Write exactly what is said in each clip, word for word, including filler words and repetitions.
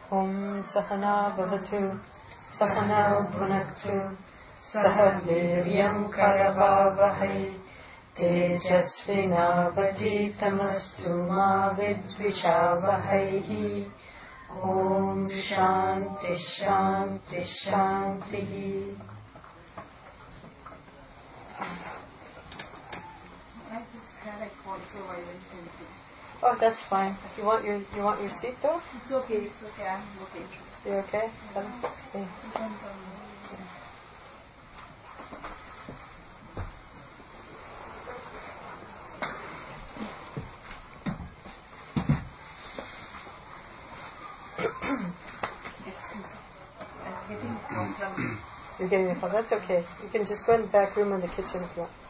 Om Sahana Bhavatu Sahana Bhunaktu Sah Viryam Karavavahai Tejasvinavaditamastu Ma Vidvishavahai. Om Shanti Shanti Shanti. I just had a cold, so I went into. Oh, that's fine. You want your you want your seat though? It's okay. It's okay. I'm okay. You okay? Okay. You can come. I'm getting a call from. You're getting a call. That's okay. You can just go in the back room or the kitchen if you want.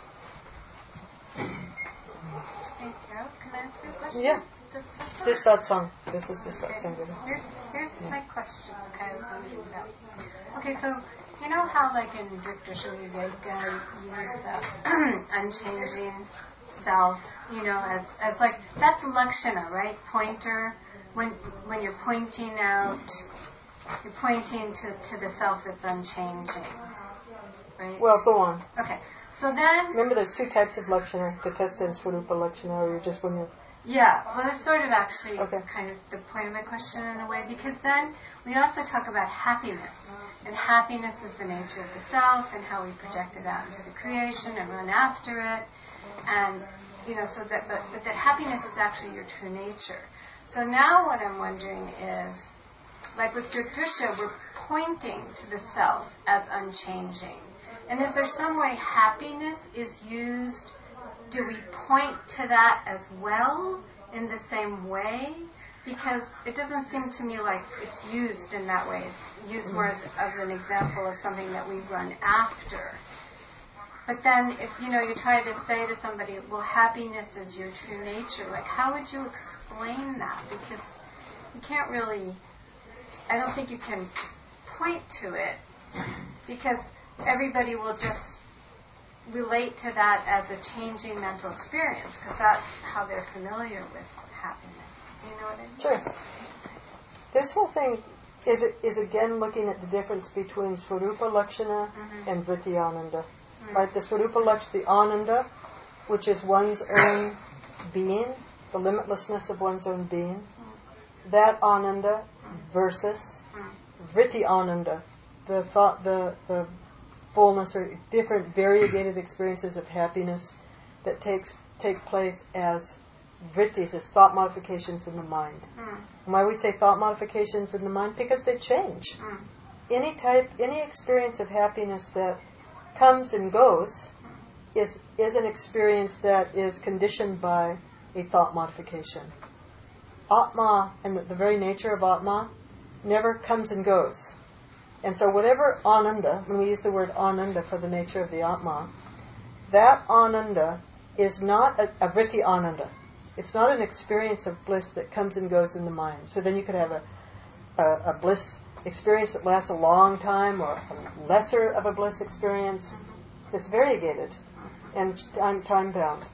Hey, Carol, can I ask you a question? Yeah. Just, Just satsang. This is just okay. satsang. Here's, here's yeah. my question. Okay, I was wondering about. Okay, so you know how, like in Drisha Viveka, you use the unchanging self, you know, as as like that's lakshana, right? Pointer. When when you're pointing out, you're pointing to, to the self that's unchanging, right? Well, go on. Okay. So then... Remember there's two types of lakshana, tatastha and swarupa lakshana, or you're just when you're... Yeah, well that's sort of actually okay. kind of the point of my question in a way, because then we also talk about happiness. And happiness is the nature of the self and how we project it out into the creation and run after it. And, you know, so that, but, but that happiness is actually your true nature. So now what I'm wondering is, like with Drisha, we're pointing to the self as unchanging. And is there some way happiness is used? Do we point to that as well in the same way? Because it doesn't seem to me like it's used in that way. It's used more as, as an example of something that we run after. But then if, you know, you try to say to somebody, well, happiness is your true nature, like how would you explain that? Because you can't really, I don't think you can point to it because everybody will just relate to that as a changing mental experience because that's how they're familiar with happiness. Do you know what I mean? Sure. This whole thing is is again looking at the difference between Swarupa Lakshana mm-hmm. and Vritti Ananda. Mm-hmm. Right? The Swarupa Lakshana, the Ananda, which is one's own being, the limitlessness of one's own being, mm-hmm. that Ananda versus mm-hmm. Vritti Ananda, the thought, the the fullness or different variegated experiences of happiness that takes take place as vrittis, as thought modifications in the mind. Mm. And why we say thought modifications in the mind? Because they change. Mm. Any type, any experience of happiness that comes and goes mm. is is an experience that is conditioned by a thought modification. Atma, and the, the very nature of Atma, never comes and goes. And so whatever Ananda, when we use the word Ananda for the nature of the Atma, that Ananda is not a, a Vritti Ananda. It's not an experience of bliss that comes and goes in the mind. So then you could have a, a, a bliss experience that lasts a long time or a lesser of a bliss experience that's variegated and time, time bound.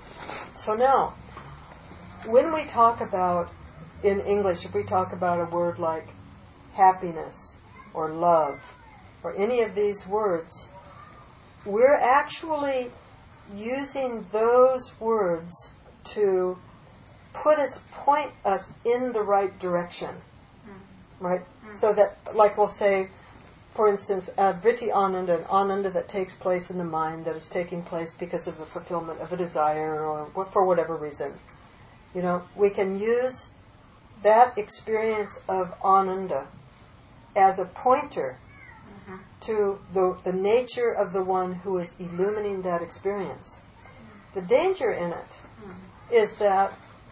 So now, when we talk about, in English, if we talk about a word like happiness, or love, or any of these words, we're actually using those words to put us, point us in the right direction, mm. right? Mm. So that, like we'll say, for instance, uh, Vritti Ananda, an Ananda that takes place in the mind, that is taking place because of the fulfillment of a desire or for whatever reason. You know, we can use that experience of Ananda as a pointer mm-hmm. to the, the nature of the one who is illumining that experience. Mm. The danger in it mm. is that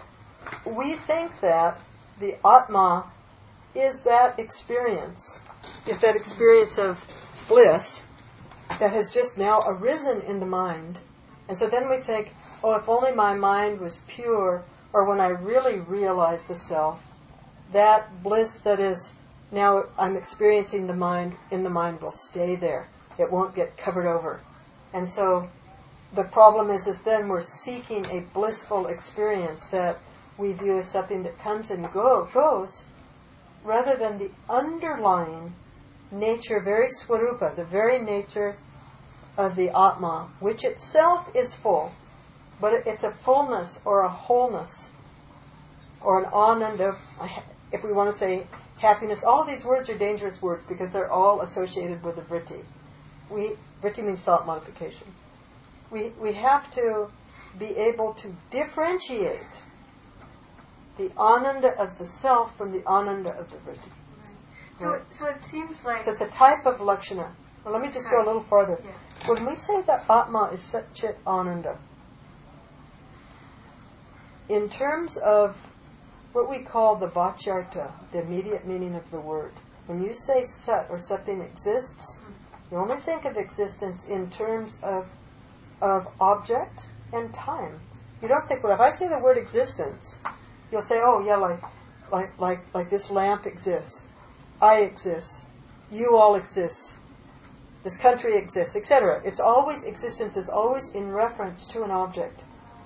we think that the Atma is that experience, is that experience of bliss that has just now arisen in the mind. And so then we think, oh, if only my mind was pure, or when I really realize the self, that bliss that is now I'm experiencing the mind, in the mind will stay there. It won't get covered over. And so the problem is, is then we're seeking a blissful experience that we view as something that comes and go, goes, rather than the underlying nature, very swarupa, the very nature of the Atma, which itself is full, but it's a fullness or a wholeness or an ananda, if we want to say happiness. All of these words are dangerous words because they're all associated with the vritti. We, vritti means thought modification. We, we have to be able to differentiate the ananda of the self from the ananda of the vritti. So, right. so it seems like... So it's a type of lakshana. Well, let me just Sorry. go a little farther. Yeah. When we say that Atma is Sat-Chit Ananda, in terms of what we call the Vachyartha, the immediate meaning of the word, when you say Sat or something exists, you only think of existence in terms of of object and time. You don't think, well, if I say the word existence, you'll say, oh, yeah, like like like like this lamp exists, I exist, you all exist, this country exists, et cetera. It's always, existence is always in reference to an object.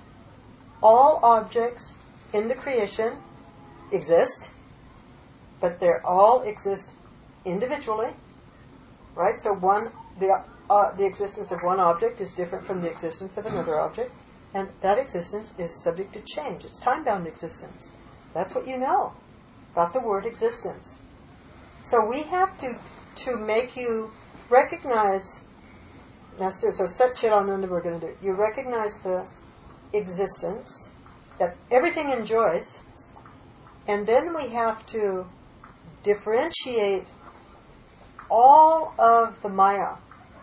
All objects in the creation exist, but they all exist individually, right? So one, the uh, the existence of one object is different from the existence of another object, and that existence is subject to change. It's time-bound existence. That's what you know about the word existence. So we have to to make you recognize. Now, so, so Sat-Chit Ananda we're going to do. You recognize the existence that everything enjoys, and then we have to differentiate all of the Maya,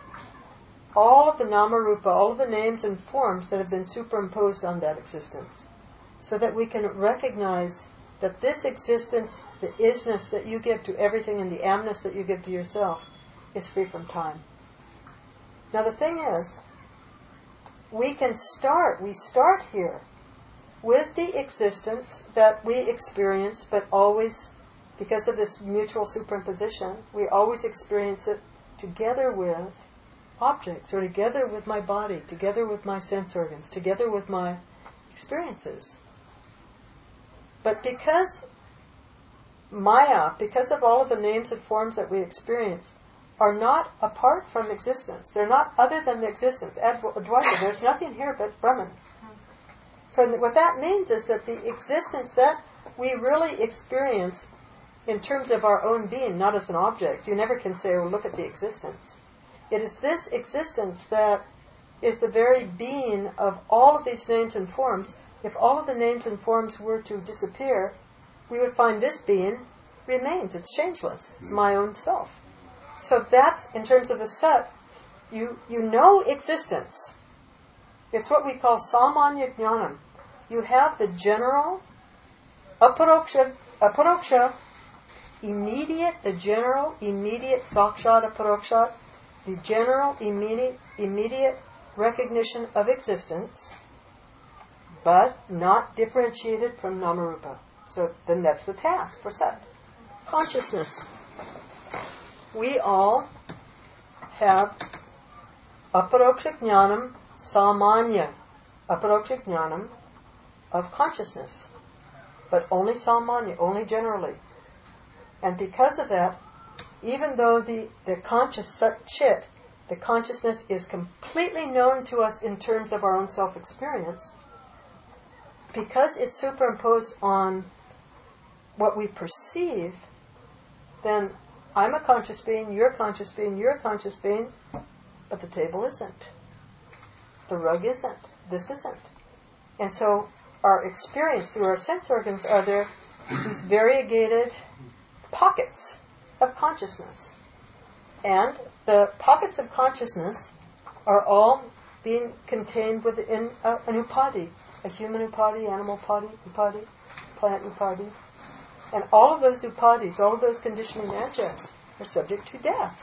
all of the Namarupa, all of the names and forms that have been superimposed on that existence, so that we can recognize that this existence, the isness that you give to everything and the amness that you give to yourself, is free from time. Now the thing is, we can start, we start here with the existence that we experience, but always, because of this mutual superimposition, we always experience it together with objects, or together with my body, together with my sense organs, together with my experiences. But because Maya, because of all of the names and forms that we experience, are not apart from existence. They're not other than the existence. Advaita, there's nothing here but Brahman. So what that means is that the existence that we really experience in terms of our own being, not as an object. You never can say, well, look at the existence. It is this existence that is the very being of all of these names and forms. If all of the names and forms were to disappear, we would find this being remains. It's changeless. It's my own self. So that's, in terms of the Sat, you, you know existence. It's what we call samanya jnanam. You have the general, aparoksha, aparoksha, immediate, the general, immediate sakshat, aparokshat, the general, immediate, immediate recognition of existence, but not differentiated from namarupa. So then that's the task for Sat. Consciousness. We all have aparoksha jnanam, samanya, aparoksha jnanam of consciousness, but only samanya, only generally. And because of that, even though the, the conscious Sat-Chit, the consciousness is completely known to us in terms of our own self-experience, because it's superimposed on what we perceive, then I'm a conscious being, you're a conscious being, you're a conscious being, but the table isn't. The rug isn't. This isn't. And so our experience through our sense organs are there these variegated pockets of consciousness. And the pockets of consciousness are all being contained within a, an upadi, a human upadi, animal upadi, upadi, plant upadi. And all of those upadis, all of those conditioning adjuncts are subject to death.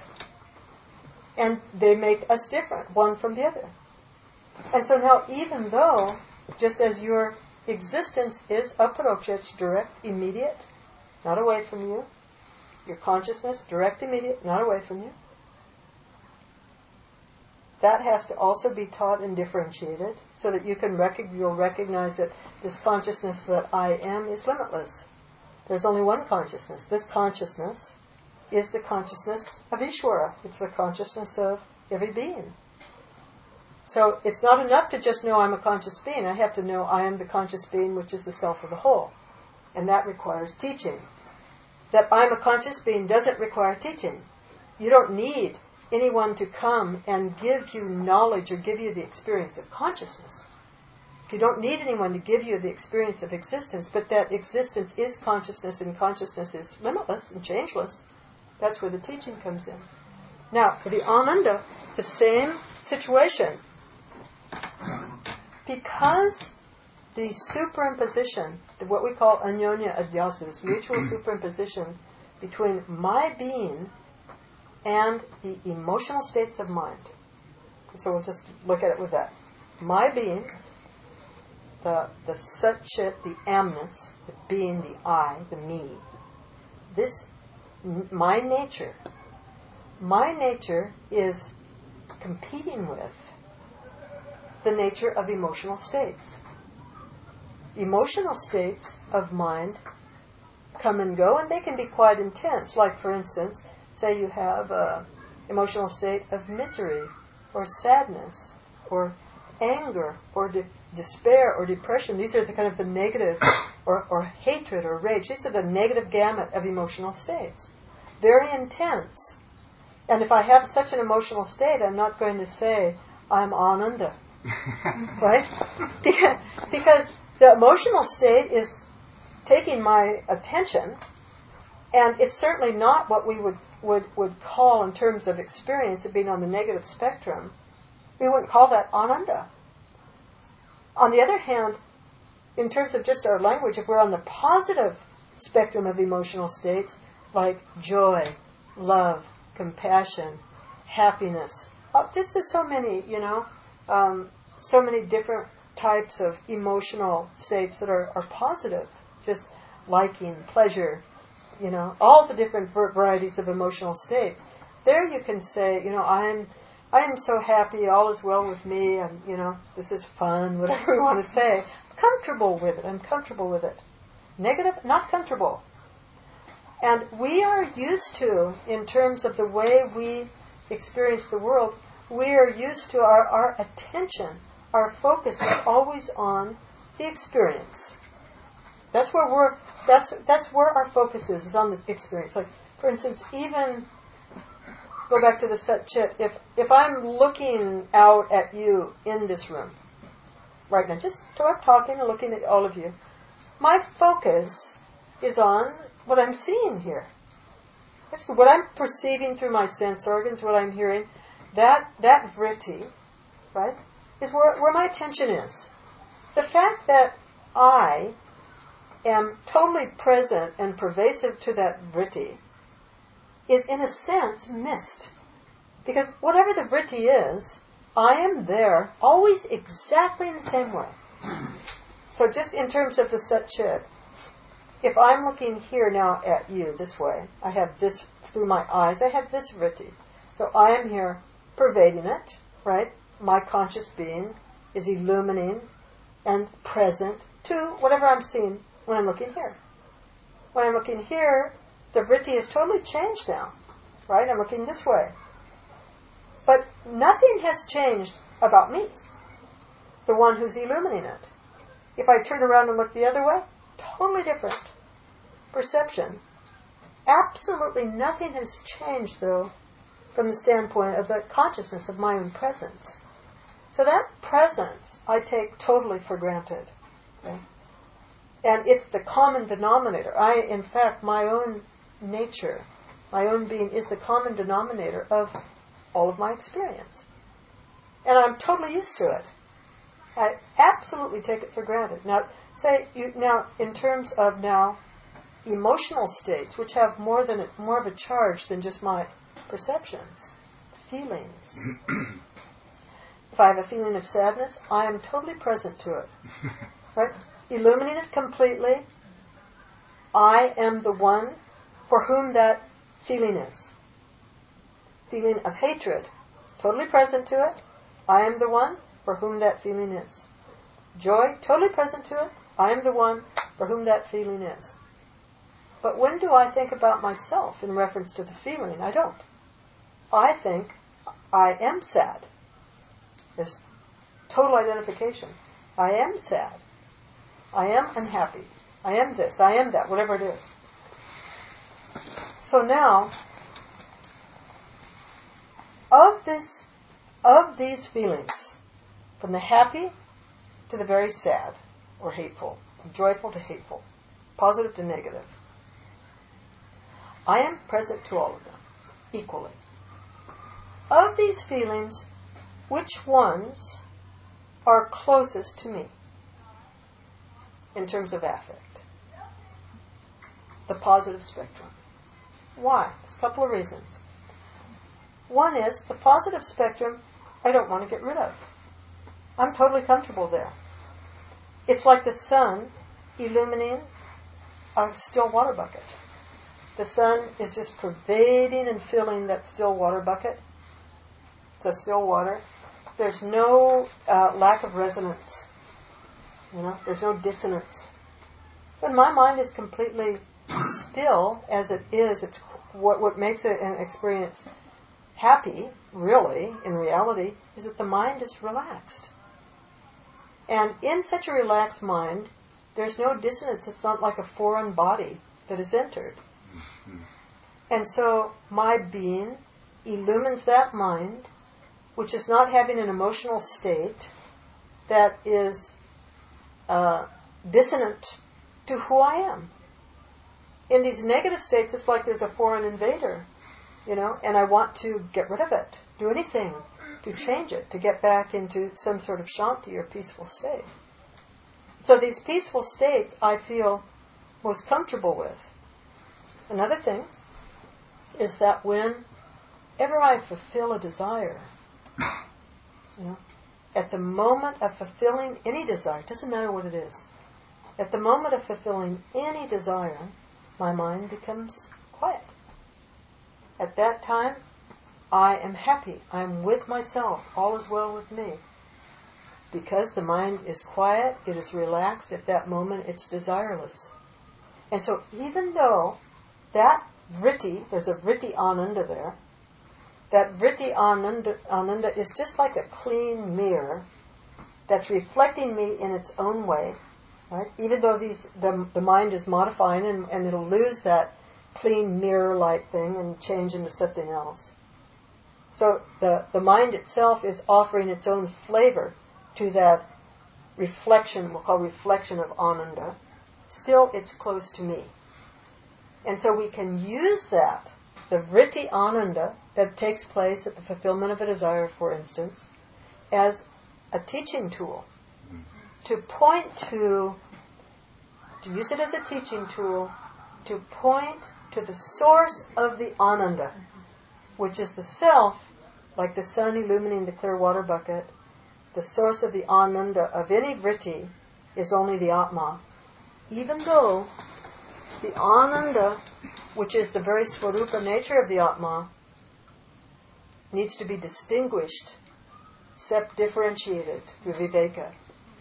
And they make us different, one from the other. And so now, even though, just as your existence is aparoksha, it's direct, immediate, not away from you, your consciousness, direct, immediate, not away from you, that has to also be taught and differentiated so that you can rec- you'll recognize that this consciousness that I am is limitless. There's only one consciousness. This consciousness is the consciousness of Ishvara. It's the consciousness of every being. So it's not enough to just know I'm a conscious being. I have to know I am the conscious being, which is the self of the whole. And that requires teaching. That I'm a conscious being doesn't require teaching. You don't need anyone to come and give you knowledge or give you the experience of consciousness. You don't need anyone to give you the experience of existence, but that existence is consciousness and consciousness is limitless and changeless. That's where the teaching comes in. Now, for the Ananda, it's the same situation. Because the superimposition, what we call anyonya adhyasa, this mutual superimposition between my being and the emotional states of mind. So we'll just look at it with that. My being, the the Sat-Chit, the amness, the being, the I, the me, this, my nature, my nature is competing with the nature of emotional states. Emotional states of mind come and go, and they can be quite intense. Like, for instance, say you have an emotional state of misery or sadness or anger or de- despair or depression. These are the kind of the negative, or, or hatred or rage. These are the negative gamut of emotional states. Very intense. And if I have such an emotional state, I'm not going to say, I'm Ananda. Right? Because the emotional state is taking my attention, and it's certainly not what we would, would, would call in terms of experience of being on the negative spectrum. We wouldn't call that Ananda. On the other hand, in terms of just our language, if we're on the positive spectrum of emotional states, like joy, love, compassion, happiness, oh, just there's so many, you know, um, so many different types of emotional states that are, are positive, just liking, pleasure, you know, all the different varieties of emotional states. There you can say, you know, I'm I am so happy, all is well with me, and, you know, this is fun, whatever we want to say. Comfortable with it, I'm comfortable with it. Negative, not comfortable. And we are used to, in terms of the way we experience the world, we are used to our, our attention, our focus is always on the experience. That's where we're, that's, that's where our focus is, is on the experience. Like, for instance, even... Go back to the Sat-Chit. If if I'm looking out at you in this room right now, just start talking and looking at all of you, my focus is on what I'm seeing here. That's what I'm perceiving through my sense organs, what I'm hearing. That that vritti, right, is where, where my attention is. The fact that I am totally present and pervasive to that vritti is, in a sense, missed. Because whatever the vritti is, I am there always exactly in the same way. So just in terms of the Sat-Chit, if I'm looking here now at you this way, I have this, through my eyes, I have this vritti. So I am here pervading it, right? My conscious being is illuminating and present to whatever I'm seeing when I'm looking here. When I'm looking here, the vritti has totally changed now, right? I'm looking this way. But nothing has changed about me, the one who's illuminating it. If I turn around and look the other way, totally different perception. Absolutely nothing has changed, though, from the standpoint of the consciousness of my own presence. So that presence I take totally for granted. Okay? And it's the common denominator. I, in fact, my own nature, my own being, is the common denominator of all of my experience. And I'm totally used to it. I absolutely take it for granted. Now, say, you, now, in terms of now emotional states, which have more than a, more of a charge than just my perceptions, feelings. If I have a feeling of sadness, I am totally present to it. Right? Illuminate it completely. I am the one for whom that feeling is. Feeling of hatred, totally present to it. I am the one for whom that feeling is. Joy, totally present to it. I am the one for whom that feeling is. But when do I think about myself in reference to the feeling? I don't. I think I am sad. There's total identification. I am sad. I am unhappy. I am this. I am that. Whatever it is. So now, of this, of these feelings, from the happy to the very sad or hateful, from joyful to hateful, positive to negative, I am present to all of them equally. Of these feelings, which ones are closest to me in terms of affect? The positive spectrum. Why? There's a couple of reasons. One is the positive spectrum I don't want to get rid of. I'm totally comfortable there. It's like the sun illuminating a still water bucket. The sun is just pervading and filling that still water bucket. It's a still water. There's no uh, lack of resonance. You know, there's no dissonance. When my mind is completely still as it is, it's what what makes it an experience happy, really, in reality, is that the mind is relaxed. And in such a relaxed mind, there's no dissonance. It's not like a foreign body that has entered. And so my being illumines that mind, which is not having an emotional state that is uh, dissonant to who I am. In these negative states, it's like there's a foreign invader, you know, and I want to get rid of it, do anything to change it, to get back into some sort of shanti or peaceful state. So these peaceful states I feel most comfortable with. Another thing is that whenever I fulfill a desire, you know, at the moment of fulfilling any desire, it doesn't matter what it is, at the moment of fulfilling any desire, my mind becomes quiet. At that time, I am happy. I am with myself. All is well with me. Because the mind is quiet, it is relaxed. At that moment, it's desireless. And so even though that vritti, there's a vritti ananda there, that vritti ananda, ananda is just like a clean mirror that's reflecting me in its own way. Right? Even though these the, the mind is modifying and, and it'll lose that clean mirror-like thing and change into something else. So the, the mind itself is offering its own flavor to that reflection, we'll call reflection of ananda. Still, it's close to me. And so we can use that, the vritti ananda that takes place at the fulfillment of a desire, for instance, as a teaching tool. To point to, to use it as a teaching tool, to point to the source of the ananda, which is the self, like the sun illuminating the clear water bucket. The source of the ananda of any vritti is only the Atma. Even though the ananda, which is the very swarupa nature of the Atma, needs to be distinguished, sep differentiated through viveka,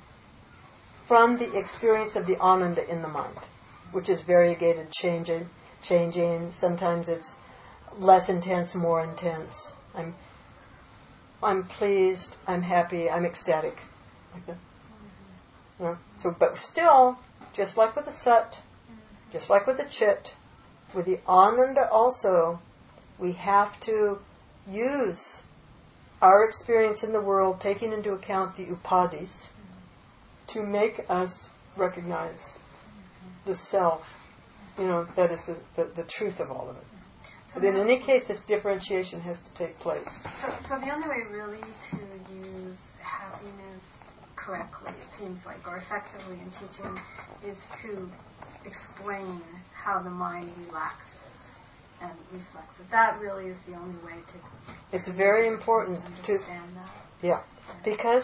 from the experience of the ananda in the mind, which is variegated, changing, changing. Sometimes it's less intense, more intense. I'm, I'm pleased. I'm happy. I'm ecstatic. Like that. You know? So, but still, just like with the sat, just like with the chit, with the ananda also, we have to use our experience in the world, taking into account the upadhis, to make us recognize the self, you know, that is the, the, the truth of all of it. But in any case, this differentiation has to take place. So, so the only way really to use happiness correctly, it seems like, or effectively in teaching, is to explain how the mind relaxes and reflexes. That really is the only way to... It's very important to... understand that. Yeah, because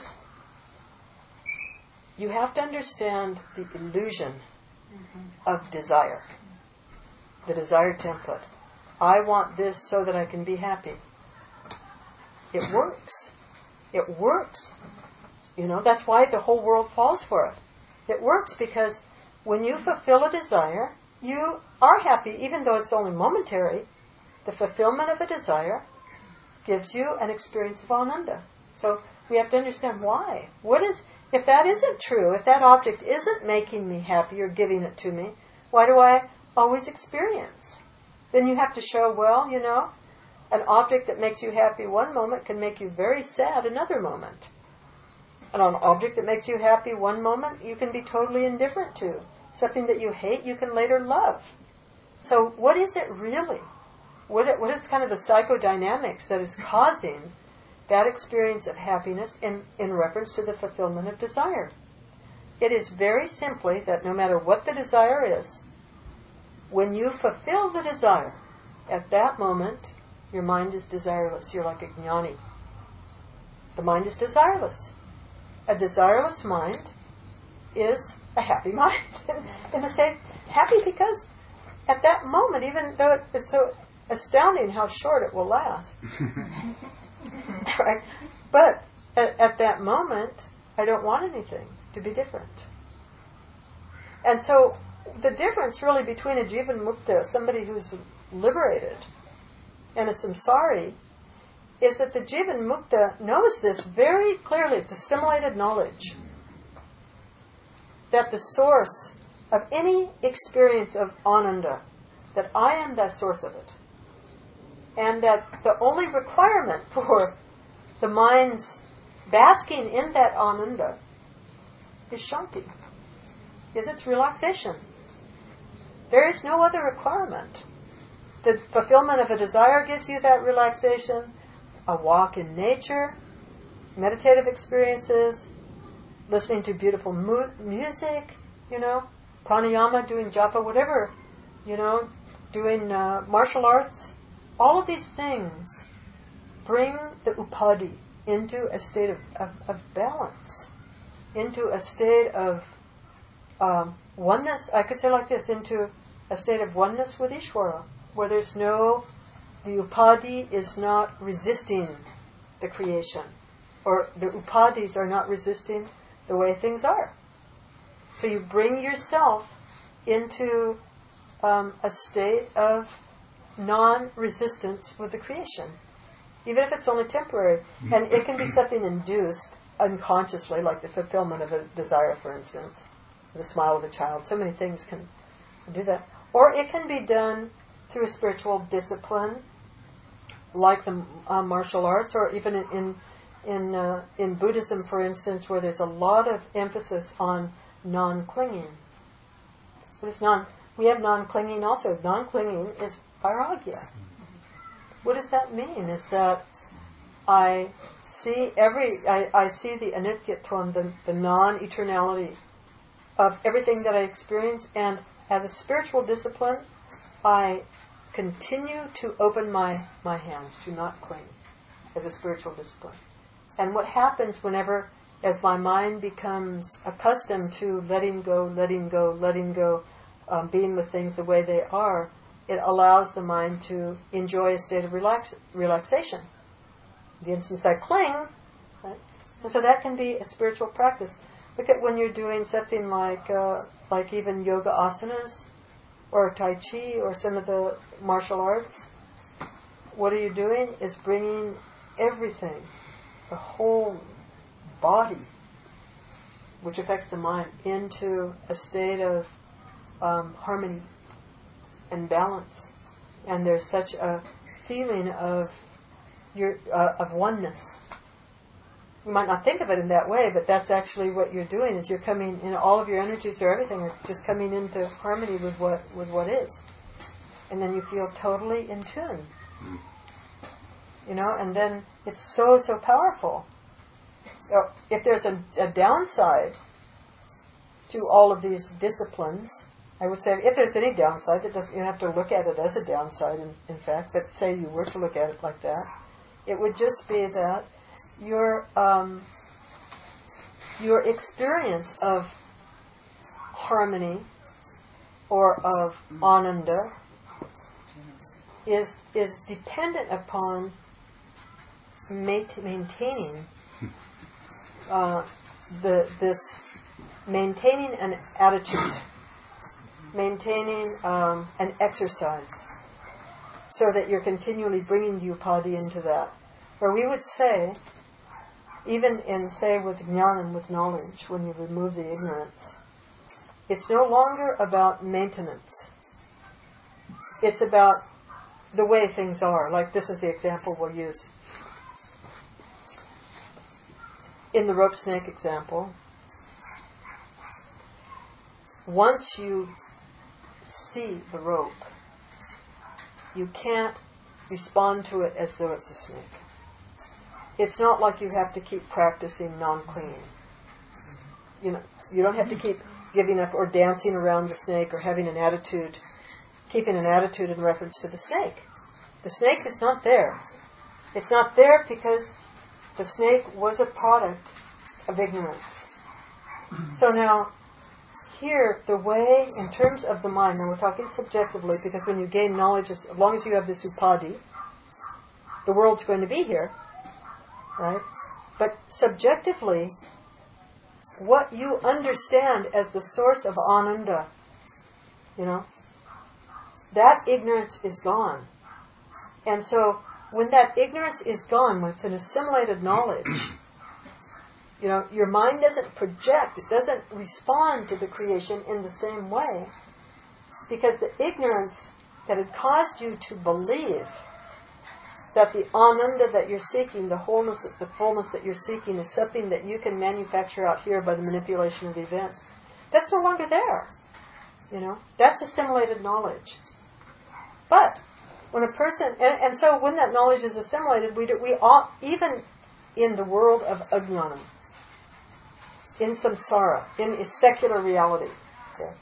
you have to understand the illusion mm-hmm. of desire, the desire template. I want this so that I can be happy. It works. It works. You know, that's why the whole world falls for it. It works because when you fulfill a desire, you are happy, even though it's only momentary. The fulfillment of a desire gives you an experience of ananda. So we have to understand why. What is, if that isn't true, if that object isn't making me happy or giving it to me, why do I always experience? Then you have to show, well, you know, an object that makes you happy one moment can make you very sad another moment. And an object that makes you happy one moment, you can be totally indifferent to. Something that you hate, you can later love. So what is it really? What, what is kind of the psychodynamics that is causing that experience of happiness in, in reference to the fulfillment of desire? It is very simply that no matter what the desire is, when you fulfill the desire, at that moment, your mind is desireless. You're like a jnani. The mind is desireless. A desireless mind is a happy mind. In the same, happy because at that moment, even though it's so astounding how short it will last, right? But at, at that moment, I don't want anything to be different. And so the difference really between a jivan mukta, somebody who's liberated, and a samsari, is that the jivan mukta knows this very clearly. It's assimilated knowledge that the source of any experience of ananda, that I am that source of it. And that the only requirement for the mind's basking in that ananda is shanti, is its relaxation. There is no other requirement. The fulfillment of a desire gives you that relaxation. A walk in nature, meditative experiences, listening to beautiful mu- music, you know, pranayama, doing japa, whatever, you know, doing uh, martial arts. All of these things bring the upadhi into a state of, of, of balance, into a state of um, oneness. I could say like this, into a state of oneness with Ishvara, where there's no, the upadhi is not resisting the creation, or the upadhis are not resisting the way things are. So you bring yourself into um, a state of non-resistance with the creation, even if it's only temporary. And it can be something induced unconsciously, like the fulfillment of a desire, for instance, the smile of a child. So many things can do that. Or it can be done through a spiritual discipline, like the uh, martial arts, or even in in in, uh, in Buddhism, for instance, where there's a lot of emphasis on non-clinging. What is non? We have non-clinging also. Non-clinging is vairagya. What does that mean? Is that I see every, I, I see the anityatvam, the, the non-eternality of everything that I experience, and as a spiritual discipline, I continue to open my, my hands, to not cling, as a spiritual discipline. And what happens whenever, as my mind becomes accustomed to letting go, letting go, letting go, um, being with things the way they are, it allows the mind to enjoy a state of relax- relaxation. The instance I cling, right? And so that can be a spiritual practice. Look at when you're doing something like, uh, like even yoga asanas, or Tai Chi, or some of the martial arts. What are you doing? Is bringing everything, the whole body, which affects the mind, into a state of um, harmony and balance. And there's such a feeling of your uh, of oneness. You might not think of it in that way, but that's actually what you're doing. Is you're coming in, all of your energies or everything are just coming into harmony with what with what is, and then you feel totally in tune. You know, and then it's so so powerful. If there's a, a downside to all of these disciplines, I would say if there's any downside, that doesn't, you don't have to look at it as a downside. In, in fact, but say you were to look at it like that, it would just be that your um, your experience of harmony or of ananda is is dependent upon ma- maintaining uh, the this maintaining an attitude, maintaining um, an exercise so that you're continually bringing the upadhi into that. Where we would say, even in, say, with jnana, with knowledge, when you remove the ignorance, it's no longer about maintenance. It's about the way things are. Like this is the example we'll use. In the rope snake example, once you see the rope, you can't respond to it as though it's a snake. It's not like you have to keep practicing non-clinging. You know, you don't have to keep giving up or dancing around the snake or having an attitude, keeping an attitude in reference to the snake. The snake is not there. It's not there because the snake was a product of ignorance. So now, here, the way, in terms of the mind, now we're talking subjectively, because when you gain knowledge, as long as you have this upadhi, the world's going to be here, right? But subjectively, what you understand as the source of ananda, you know, that ignorance is gone. And so, when that ignorance is gone, when it's an assimilated knowledge, you know, your mind doesn't project, it doesn't respond to the creation in the same way, because the ignorance that had caused you to believe that the ananda that you're seeking, the wholeness, the fullness that you're seeking, is something that you can manufacture out here by the manipulation of events, that's no longer there. You know, that's assimilated knowledge. But when a person, and, and so when that knowledge is assimilated, we do, we all, even in the world of ajnanam, in samsara, in a secular reality, okay,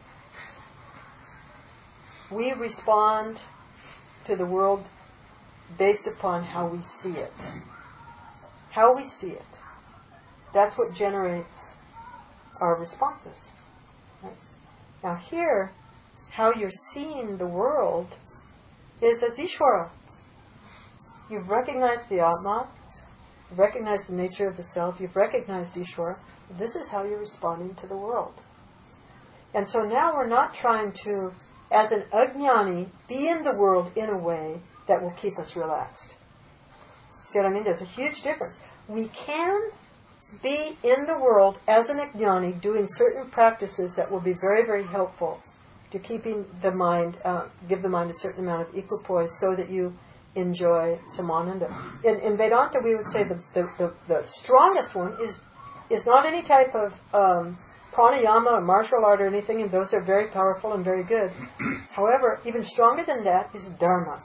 we respond to the world based upon how we see it. How we see it. That's what generates our responses. Right? Now here, how you're seeing the world is as Ishvara. You've recognized the Atma, you've recognized the nature of the self, you've recognized Ishvara. This is how you're responding to the world. And so now we're not trying to, as an ajnani, be in the world in a way that will keep us relaxed. See what I mean? There's a huge difference. We can be in the world as an ajnani doing certain practices that will be very, very helpful to keeping the mind, uh, give the mind a certain amount of equipoise so that you enjoy samananda. In, in Vedanta, we would say the, the, the, the strongest one is is not any type of um, pranayama or martial art or anything, and those are very powerful and very good. However, even stronger than that is dharma.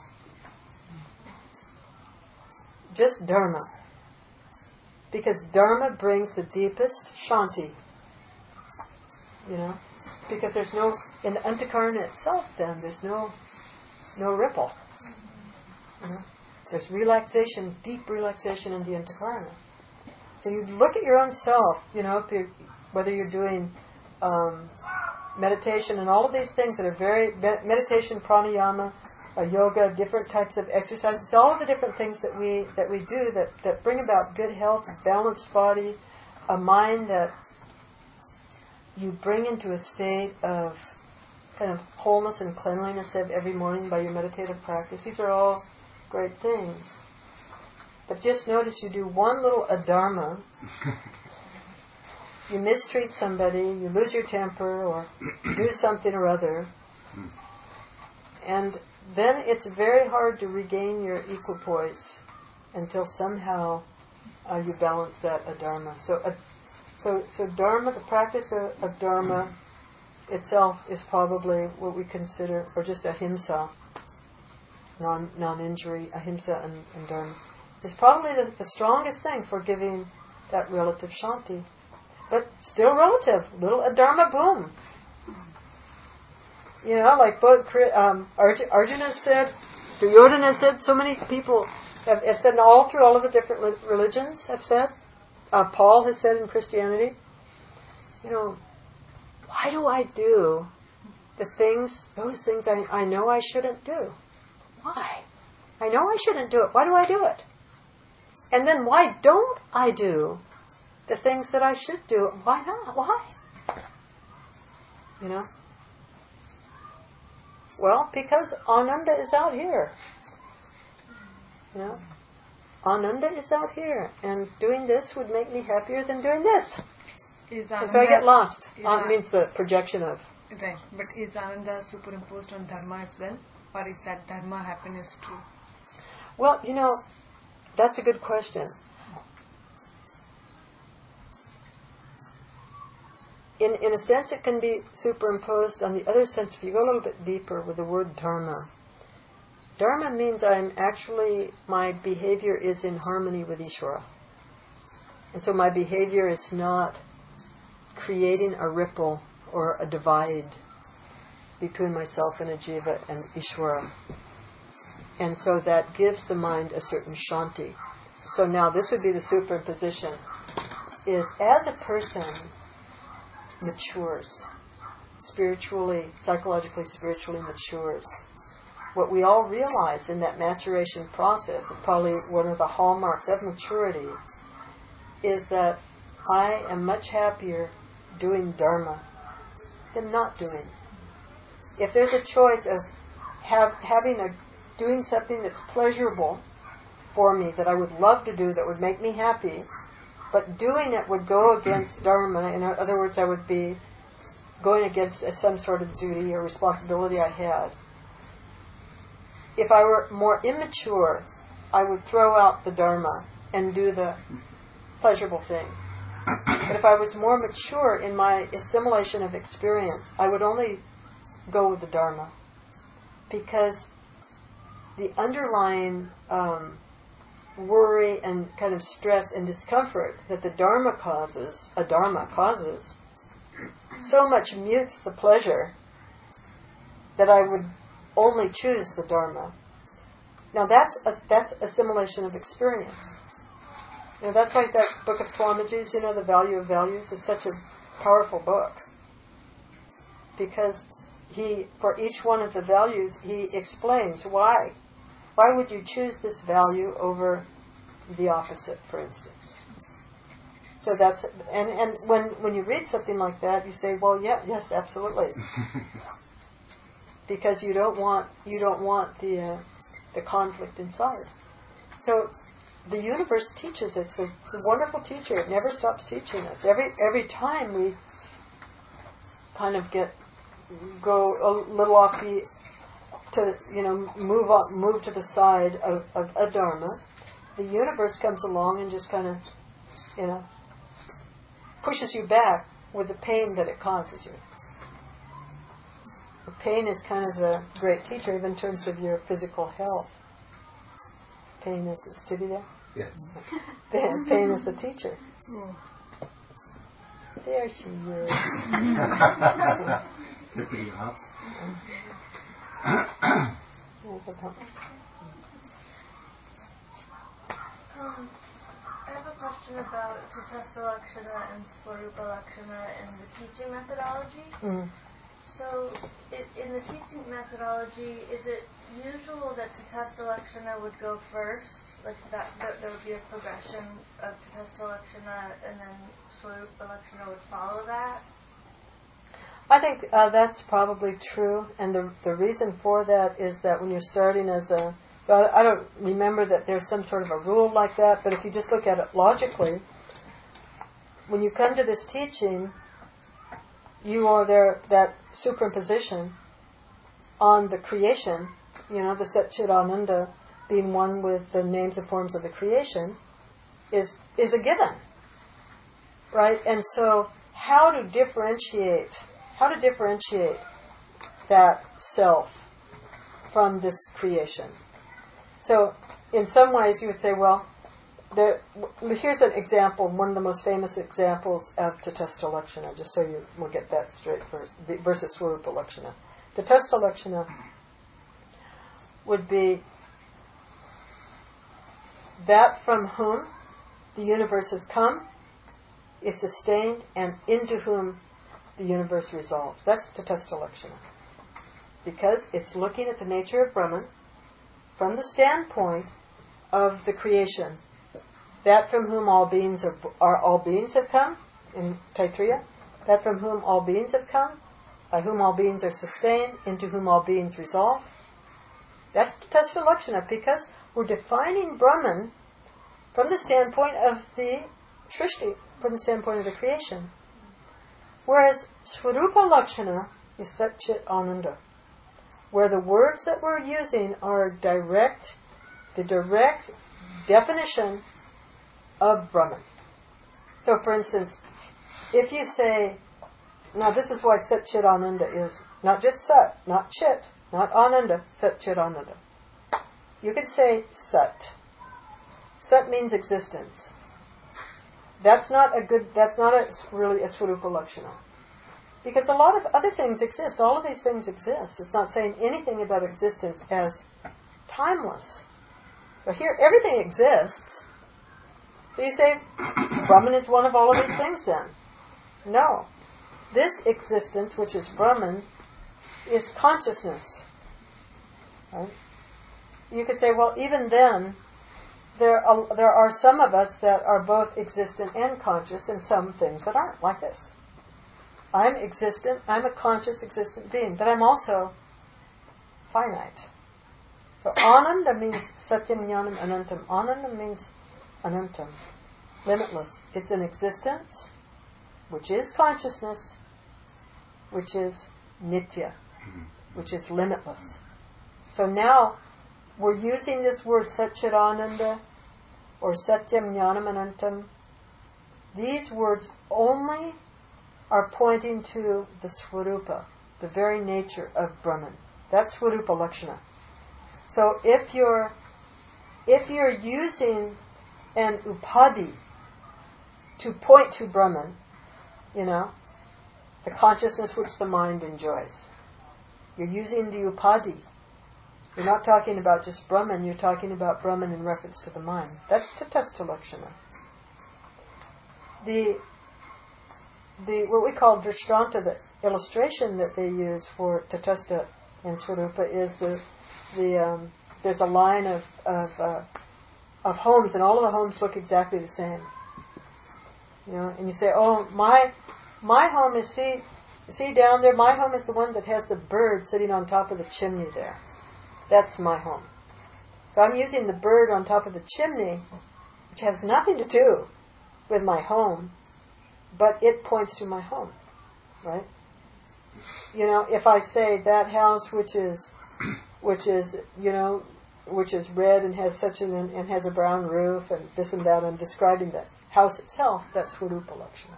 Just dharma. Because dharma brings the deepest shanti. You know? Because there's no, in the antakarana itself then, there's no no ripple. You know? There's relaxation, deep relaxation in the antakarana. So you look at your own self, you know, if you're, whether you're doing um, meditation and all of these things that are very, meditation, pranayama, uh, yoga, different types of exercises, all of the different things that we that we do that, that bring about good health, a balanced body, a mind that you bring into a state of kind of wholeness and cleanliness every morning by your meditative practice. These are all great things. But just notice you do one little adharma, you mistreat somebody, you lose your temper, or do something or other, and then it's very hard to regain your equipoise until somehow uh, you balance that adharma. So, uh, so, so dharma, the practice of, of dharma itself is probably what we consider, or just ahimsa, non, non-injury, ahimsa and, and dharma, is probably the, the strongest thing for giving that relative shanti. But still relative, little adharma boom. You know, like both um, Arjuna said, Duryodhana said, so many people have, have said, and all through all of the different religions have said, uh, Paul has said in Christianity, you know, why do I do the things, those things I, I know I shouldn't do? Why? I know I shouldn't do it. Why do I do it? And then why don't I do the things that I should do? Why not? Why? You know? Well, because Ananda is out here. You know? Ananda is out here. And doing this would make me happier than doing this. Is and so I get lost. An means the projection of. Right. But is Ananda superimposed on Dharma as well? Or is that Dharma happiness true? Well, you know, that's a good question. In in a sense, it can be superimposed. On the other sense, if you go a little bit deeper with the word dharma, dharma means I'm actually, my behavior is in harmony with Ishvara. And so my behavior is not creating a ripple or a divide between myself and a jiva and Ishvara. And so that gives the mind a certain shanti. So now this would be the superimposition, is as a person matures, spiritually, psychologically, spiritually matures, what we all realize in that maturation process, probably one of the hallmarks of maturity, is that I am much happier doing dharma than not doing. If there's a choice of have, having a doing something that's pleasurable for me, that I would love to do, that would make me happy, but doing it would go against dharma. In other words, I would be going against some sort of duty or responsibility I had. If I were more immature, I would throw out the dharma and do the pleasurable thing. But if I was more mature in my assimilation of experience, I would only go with the dharma. Because the underlying um, worry and kind of stress and discomfort that the dharma causes, a dharma causes, so much mutes the pleasure that I would only choose the dharma. Now that's a, that's assimilation of experience. You know, that's why that book of Swamiji's, you know, The Value of Values, is such a powerful book. Because he, for each one of the values, he explains why. Why would you choose this value over the opposite, for instance? So that's, and, and when, when you read something like that, you say, well, yeah, yes, absolutely. Because you don't want, you don't want the, uh, the conflict inside. So the universe teaches it. It's a, it's a wonderful teacher. It never stops teaching us. Every, every time we kind of get, go a little off the, to, you know, move up, move to the side of, of a dharma, the universe comes along and just kind of, you know, pushes you back with the pain that it causes you. The pain is kind of a great teacher, even in terms of your physical health. Pain is, is to be there? Yeah. Pain, pain is the teacher. Mm. There she is. Lifting up. Um, I have a question about Tatastha Lakshana and Swarupa Lakshana and the teaching methodology. Mm. So, it, in the teaching methodology, is it usual that Tatastha Lakshana would go first? Like that, that there would be a progression of Tatastha Lakshana and then Swarupa Lakshana would follow that? I think uh, that's probably true, and the the reason for that is that when you're starting as a, so I, I don't remember that there's some sort of a rule like that, but if you just look at it logically, when you come to this teaching, you are there, that superimposition on the creation, you know, the Sat Chit Ananda being one with the names and forms of the creation, is is a given, right? And so how to differentiate How to differentiate that self from this creation. So, in some ways, you would say, well, there, here's an example, one of the most famous examples of Tatastha Lakshana, just so you will get that straight first, versus Swarupa Lakshana. Tatastha Lakshana would be that from whom the universe has come, is sustained, and into whom the universe resolves. That's Tatastha Lakshana. Because it's looking at the nature of Brahman from the standpoint of the creation. That from whom all beings are, are all beings have come, in Taittiriya, that from whom all beings have come, by whom all beings are sustained, into whom all beings resolve. That's Tatastha Lakshana, because we're defining Brahman from the standpoint of the Srishti, from the standpoint of the creation. Whereas Swarupa Lakshana is Sat Chit Ananda, where the words that we're using are direct, the direct definition of Brahman. So, for instance, if you say, now this is why Sat Chit Ananda is not just Sat, not Chit, not Ananda, Sat Chit Ananda. You could say Sat. Sat means existence. That's not a good, that's not a, really a Swarupa Lakshana. Because a lot of other things exist. All of these things exist. It's not saying anything about existence as timeless. So here, everything exists. So you say, Brahman is one of all of these things then. No. This existence, which is Brahman, is consciousness. Right? You could say, well, even then, there are, there are some of us that are both existent and conscious, and some things that aren't, like this. I'm existent, I'm a conscious, existent being, but I'm also finite. So Ananda means Satyam Jnanam Anantam. Ananda means Anantam, limitless. It's an existence, which is consciousness, which is Nitya, which is limitless. So now we're using this word Satchidananda or Satyam Jnanam Anantam. These words only are pointing to the Swarupa, the very nature of Brahman. That's Swarupa Lakshana. So if you're if you're using an upadi to point to Brahman, you know, the consciousness which the mind enjoys, you're using the upadi. You're not talking about just Brahman, you're talking about Brahman in reference to the mind. That's Tatastha Lakshana. The The, what we call Drishtanta, the illustration that they use for Tatastha and Swarupa is the the um, there's a line of of, uh, of homes, and all of the homes look exactly the same. You know, and you say, oh, my my home is see see down there. My home is the one that has the bird sitting on top of the chimney there. That's my home. So I'm using the bird on top of the chimney, which has nothing to do with my home. But it points to my home, right? You know, if I say that house, which is, which is, you know, which is red and has such an and has a brown roof and this and that, I'm describing the house itself. That's Swarupa Lakshana.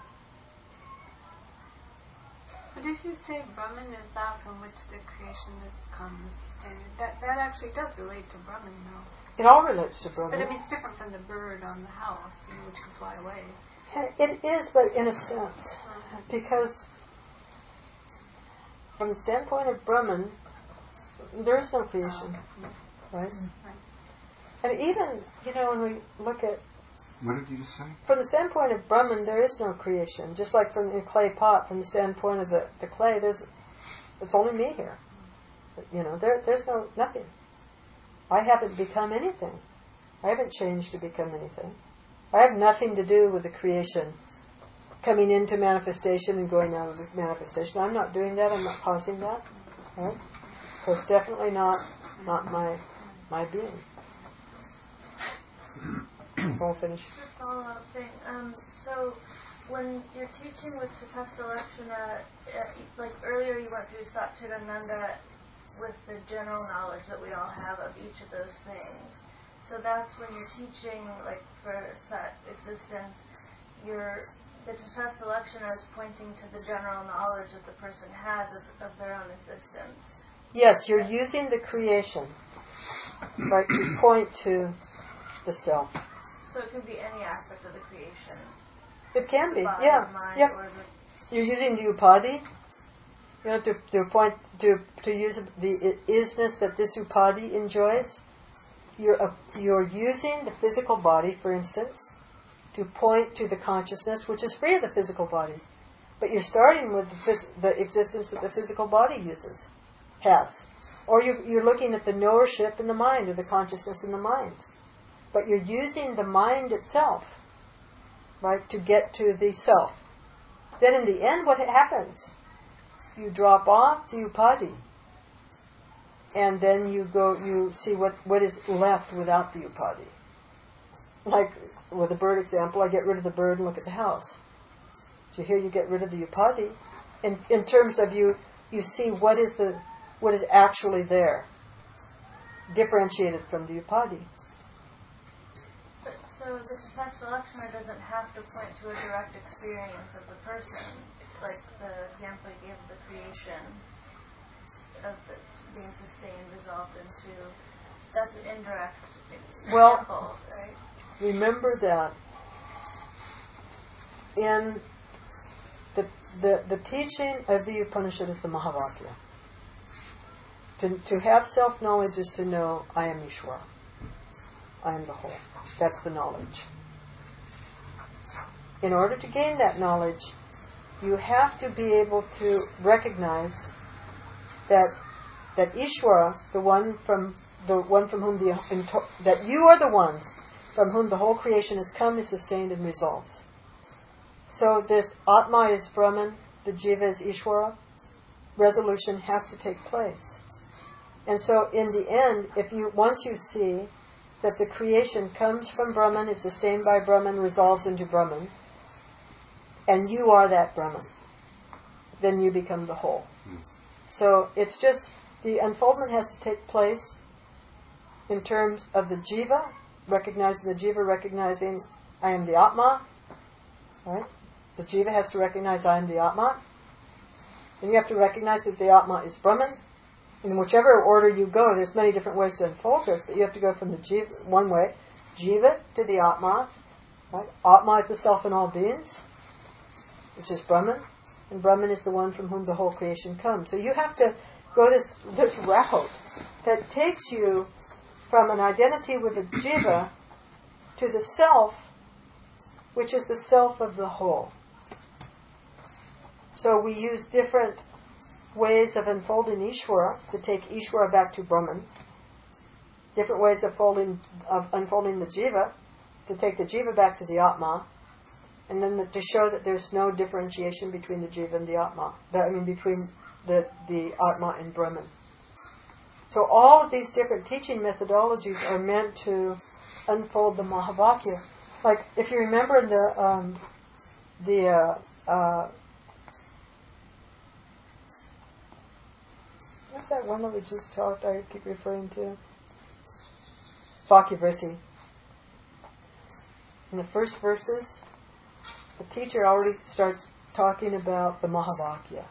But if you say Brahman is that from which the creation has come, sustained, that that actually does relate to Brahman, though. It all relates to Brahman. But I mean, it's different from the bird on the house, you know, which can fly away. It is, but in a sense, because from the standpoint of Brahman, there is no creation, right? And even, you know, when we look at... What did you just say? From the standpoint of Brahman, there is no creation. Just like from the clay pot, from the standpoint of the, the clay, there's it's only me here. You know, there there's no nothing. I haven't become anything. I haven't changed to become anything. I have nothing to do with the creation coming into manifestation and going out of the manifestation. I'm not doing that. I'm not causing that. Right? So it's definitely not not my my being. So we'll finish. Just a follow-up thing. Um, so when you're teaching with Tatastha Lakshana, uh, like earlier you went through Satchidananda with the general knowledge that we all have of each of those things. So that's when you're teaching, like for Sat existence, you're, the Tatastha Lakshana is pointing to the general knowledge that the person has of, of their own existence. Yes, you're using the creation, right, to point to the self. So it could be any aspect of the creation. It can the be, body, yeah, the mind, yeah. or the You're using the upadi, you know, to to point to to use the isness that this upadi enjoys. You're, uh, you're using the physical body, for instance, to point to the consciousness which is free of the physical body. But you're starting with the, phys- the existence that the physical body uses, has. Or you, you're looking at the knowership in the mind, or the consciousness in the mind. But you're using the mind itself, right, to get to the self. Then in the end, what happens? you drop off the upadi, and then you go, you see what, what is left without the upadi. Like with the bird example, I get rid of the bird and look at the house. So here you get rid of the upadi. In, in terms of you, you see what is the what is actually there, differentiated from the upadi. But so the Tatastha Lakshana doesn't have to point to a direct experience of the person, like the example you gave of the creation, of the being sustained, resolved into. That's an indirect example, well, right? Remember that in the, the the teaching of the Upanishad is the Mahavakya. To, to have self-knowledge is to know, I am Ishvara. I am the whole. That's the knowledge. In order to gain that knowledge, you have to be able to recognize that that Ishvara, the one from the one from whom the that you are the ones from whom the whole creation has come, is sustained and resolves. So this Atma is Brahman, the Jiva is Ishvara. Resolution has to take place. And so in the end, if you once you see that the creation comes from Brahman, is sustained by Brahman, resolves into Brahman, and you are that Brahman, then you become the whole. Mm. So it's just, the unfoldment has to take place in terms of the Jiva, recognizing the Jiva, recognizing I am the Atma, right? The Jiva has to recognize I am the Atma. Then you have to recognize that the Atma is Brahman. In whichever order you go, there's many different ways to unfold this, but you have to go from the Jiva, one way, Jiva to the Atma. Right? Atma is the self in all beings, which is Brahman, and Brahman is the one from whom the whole creation comes. So you have to go this this route that takes you from an identity with a Jiva to the self, which is the self of the whole. So we use different ways of unfolding Ishvara to take Ishvara back to Brahman. Different ways of, folding, of unfolding the Jiva to take the Jiva back to the Atma. And then the, to show that there's no differentiation between the Jiva and the Atma. I mean, between the, the Atma and Brahman. So all of these different teaching methodologies are meant to unfold the Mahavakya. Like, if you remember the um, the uh, uh, what's that one that we just talked, I keep referring to? Bhaktivritti. In the first verses, the teacher already starts talking about the Mahavakya.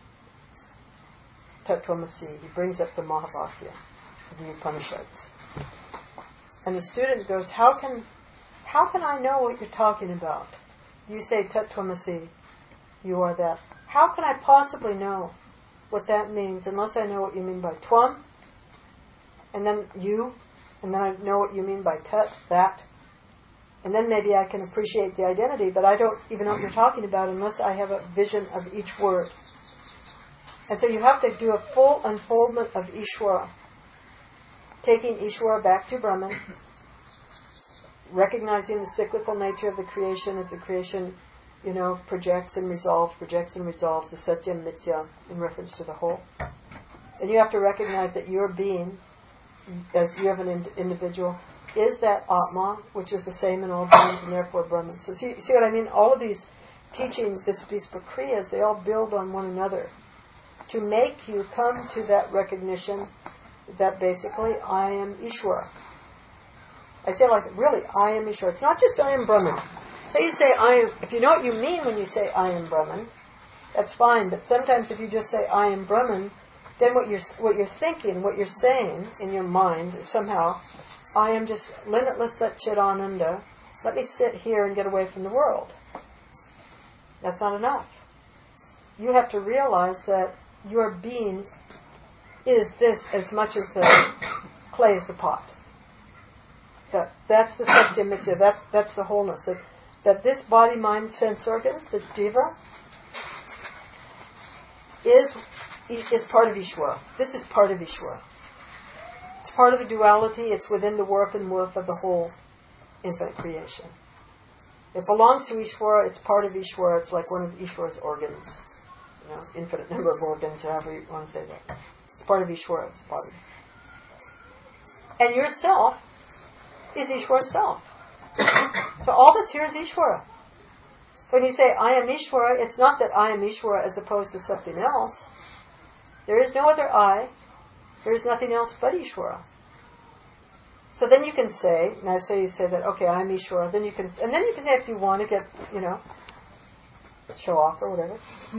Tattvamasi. He brings up the Mahavakya, the Upanishads. And the student goes, how can how can I know what you're talking about? You say Tattvamasi, you are that. How can I possibly know what that means unless I know what you mean by Tvam, and then you, and then I know what you mean by Tat, that, and then maybe I can appreciate the identity, but I don't even know what you're talking about unless I have a vision of each word. And so you have to do a full unfoldment of Ishvara, taking Ishvara back to Brahman, recognizing the cyclical nature of the creation as the creation, you know, projects and resolves, projects and resolves, the Satyam Mithya in reference to the whole. And you have to recognize that your being, as you have an ind- individual, is that Atma, which is the same in all beings and therefore Brahman. So see, see what I mean? All of these teachings, this, these prakriyas, they all build on one another to make you come to that recognition that basically I am Ishvara. I say like, really, I am Ishvara. It's not just I am Brahman. So you say I am, if you know what you mean when you say I am Brahman, that's fine. But sometimes if you just say I am Brahman, then what you're what you're thinking, what you're saying in your mind is somehow, I am just limitless Satchidananda. Let me sit here and get away from the world. That's not enough. You have to realize that your being is this as much as the clay is the pot. That that's the Satyam Mithya. That's that's the wholeness. That that this body, mind, sense organs, the Jiva, is is part of Ishvara. This is part of Ishvara. It's part of the duality. It's within the work and worth of the whole infinite creation. It belongs to Ishvara. It's part of Ishvara. It's like one of Ishvara's organs. you know, infinite number of organs, however you want to say that. It's part of Ishvara. It's part of it. And yourself is Ishvara's self. So all that's here is Ishvara. When you say, I am Ishvara, it's not that I am Ishvara as opposed to something else. There is no other I. There is nothing else but Ishvara. So then you can say, now say you say that, okay, I am Ishvara, then you can, and then you can say if you want to get, you know, show off or whatever.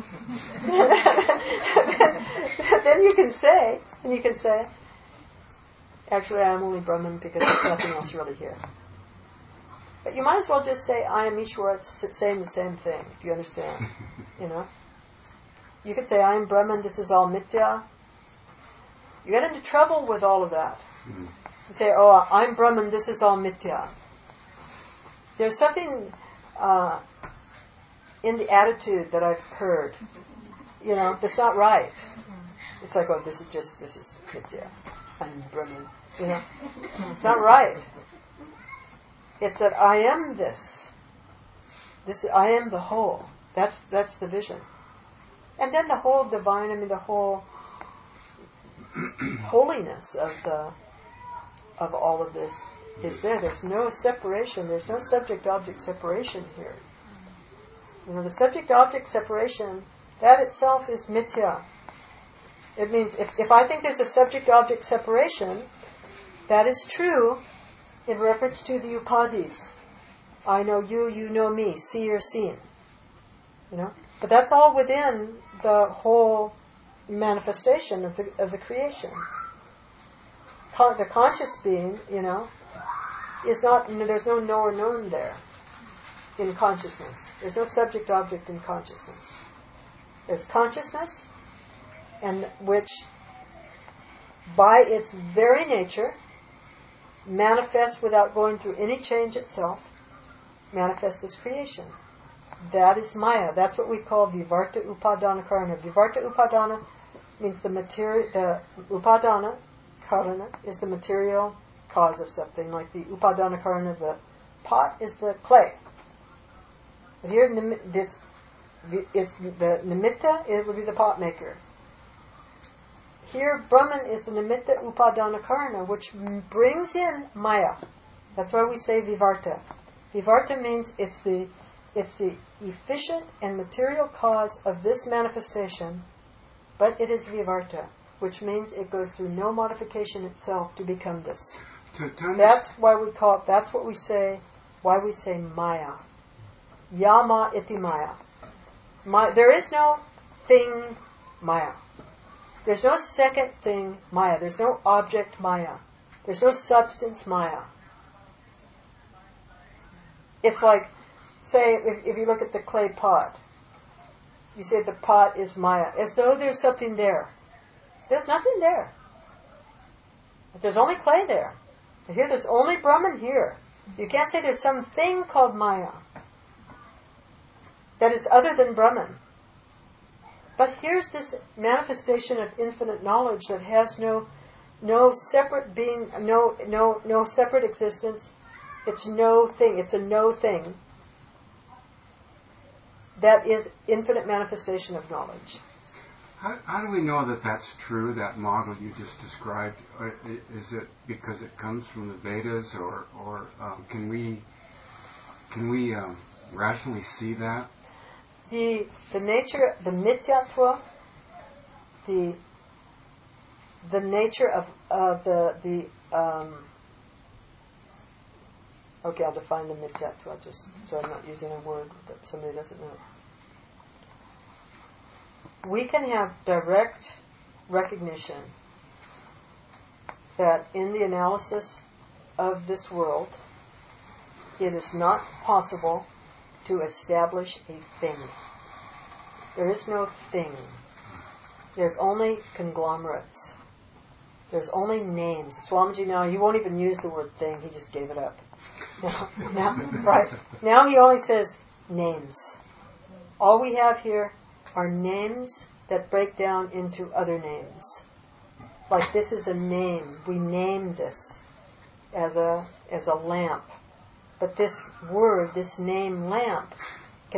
Then you can say, and you can say, actually I am only Brahman because there's nothing else really here. But you might as well just say, I am Ishvara, it's saying the same thing, if you understand. You know? You could say, I am Brahman, this is all Mithya. You get into trouble with all of that. Mm. You say, oh, I'm Brahman, this is all Mithya. There's something uh, in the attitude that I've heard, you know, that's not right. It's like, oh, this is just, this is Mithya. I'm Brahman. You know? It's not right. It's that I am this. This I am the whole. That's that's the vision. And then the whole divine, I mean the whole holiness of the of all of this is there. There's no separation. There's no subject-object separation here. You know, the subject-object separation, that itself is mithya. It means if, if I think there's a subject-object separation, that is true in reference to the upadhis. I know you, you know me, see or seen. You know? But that's all within the whole manifestation of the of the creation. Con- the conscious being, you know, is not, you know, there's no knower known there in consciousness. There's no subject-object in consciousness. There's consciousness, and which, by its very nature, manifests without going through any change itself, manifests this creation. That is Maya. That's what we call Vivarta Upadana Karana. Vivarta Upadana means the material, the Upadana Karana is the material cause of something. Like the Upadana Karana, the pot is the clay. But here it's, it's the Nimitta, it would be the pot maker. Here, Brahman is the Nimitta Upadana Karana, which brings in Maya. That's why we say Vivarta. Vivarta means it's the it's the efficient and material cause of this manifestation, but it is Vivarta, which means it goes through no modification itself to become this. To, to that's why we call it, that's what we say, why we say Maya. Yama iti Maya. My, there is no thing Maya. There's no second thing Maya. There's no object Maya. There's no substance Maya. It's like, say, if, if you look at the clay pot, you say the pot is Maya, as though there's something there. There's nothing there. But there's only clay there. Here, there's only Brahman here. You can't say there's something called Maya that is other than Brahman. But here's this manifestation of infinite knowledge that has no no separate being, no no no separate existence. It's no thing. It's a no thing. That is infinite manifestation of knowledge. How, how do we know that that's true, that model you just described? Or is it because it comes from the Vedas, or, or um, can we can we um, rationally see that? The the nature, the mithyatva, the the nature of of the the um, okay, I'll define the mithyatva just so I'm not using a word that somebody doesn't know. We can have direct recognition that in the analysis of this world, it is not possible to establish a thing. There is no thing. There's only conglomerates. There's only names. Swamiji now, he won't even use the word thing, he just gave it up. Now, now, right. Now he only says names. All we have here are names that break down into other names. Like this is a name. We name this as a as a lamp. But this word, this name lamp, can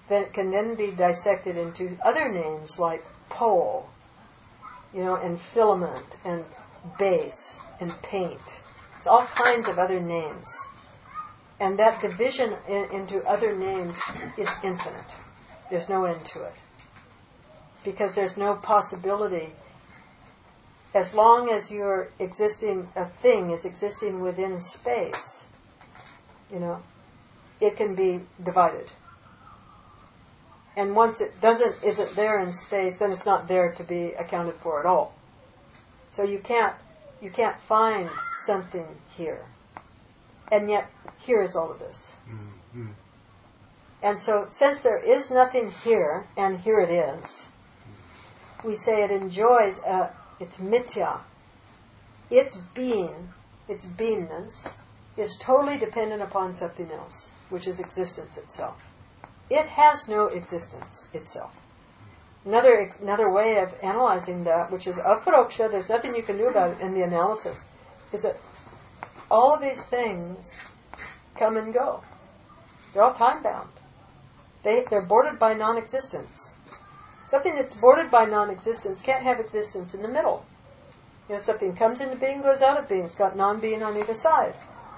then can then be dissected into other names like pole, you know, and filament, and base, and paint. It's all kinds of other names. And that division in, into other names is infinite. There's no end to it. Because there's no possibility. As long as you're existing, a thing is existing within space, you know, it can be divided. And once it doesn't, isn't there in space, then it's not there to be accounted for at all. So you can't, you can't find something here. And yet, here is all of this. Mm-hmm. And so, since there is nothing here, and here it is, we say it enjoys, uh, its mithya. Its being, its beingness, is totally dependent upon something else, which is existence itself. It has no existence itself. Another another way of analyzing that, which is aparoksha, there's nothing you can do about it in the analysis, is that all of these things come and go. They're all time-bound. They, they're bordered by non-existence. Something that's bordered by non-existence can't have existence in the middle. You know, something comes into being, goes out of being. It's got non-being on either side.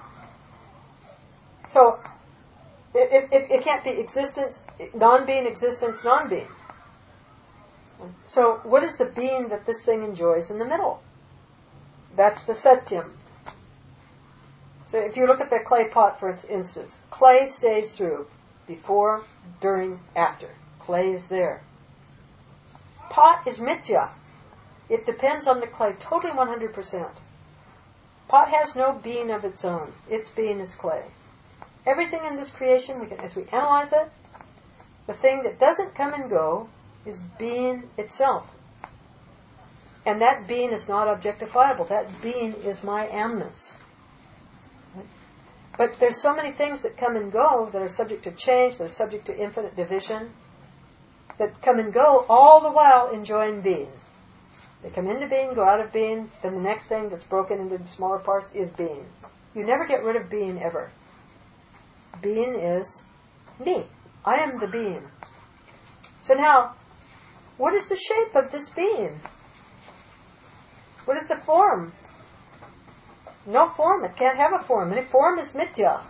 So, it, it, it can't be existence, non-being, existence, non-being. So, what is the being that this thing enjoys in the middle? That's the satyam. So if you look at the clay pot, for instance, clay stays through before, during, after. Clay is there. Pot is mithya. It depends on the clay totally one hundred percent. Pot has no being of its own. Its being is clay. Everything in this creation, we can, as we analyze it, the thing that doesn't come and go is being itself. And that being is not objectifiable. That being is my amness. But there's so many things that come and go that are subject to change, that are subject to infinite division, that come and go all the while enjoying being. They come into being, go out of being, then the next thing that's broken into smaller parts is being. You never get rid of being ever. Being is me. I am the being. So now, what is the shape of this being? What is the form? No form. It can't have a form. Any form is mithya.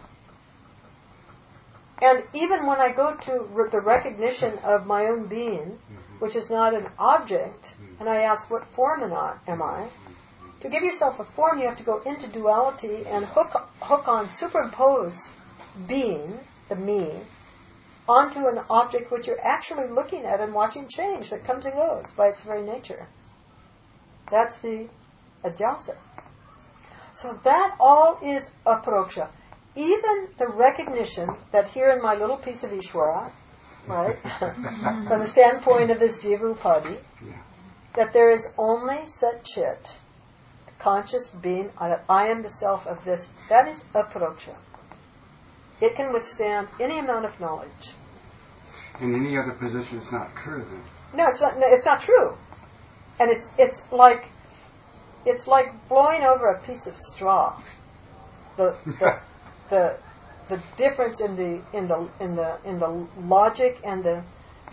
And even when I go to re- the recognition of my own being, which is not an object, and I ask, what form am I? Am I? To give yourself a form, you have to go into duality and hook, hook on, superimpose being, the me, onto an object which you're actually looking at and watching change that comes and goes by its very nature. That's the adhyasa. So that all is aparoksha. Even the recognition that here in my little piece of Ishvara, right, from the standpoint of this jiva upadhi, that there is only Sat Chit, conscious being, that I am the self of this, that is aparoksha. It can withstand any amount of knowledge. In any other position, it's not true then. No, it's not. No, it's not true. And it's it's like it's like blowing over a piece of straw. The the the, the difference in the in the in the in the logic and the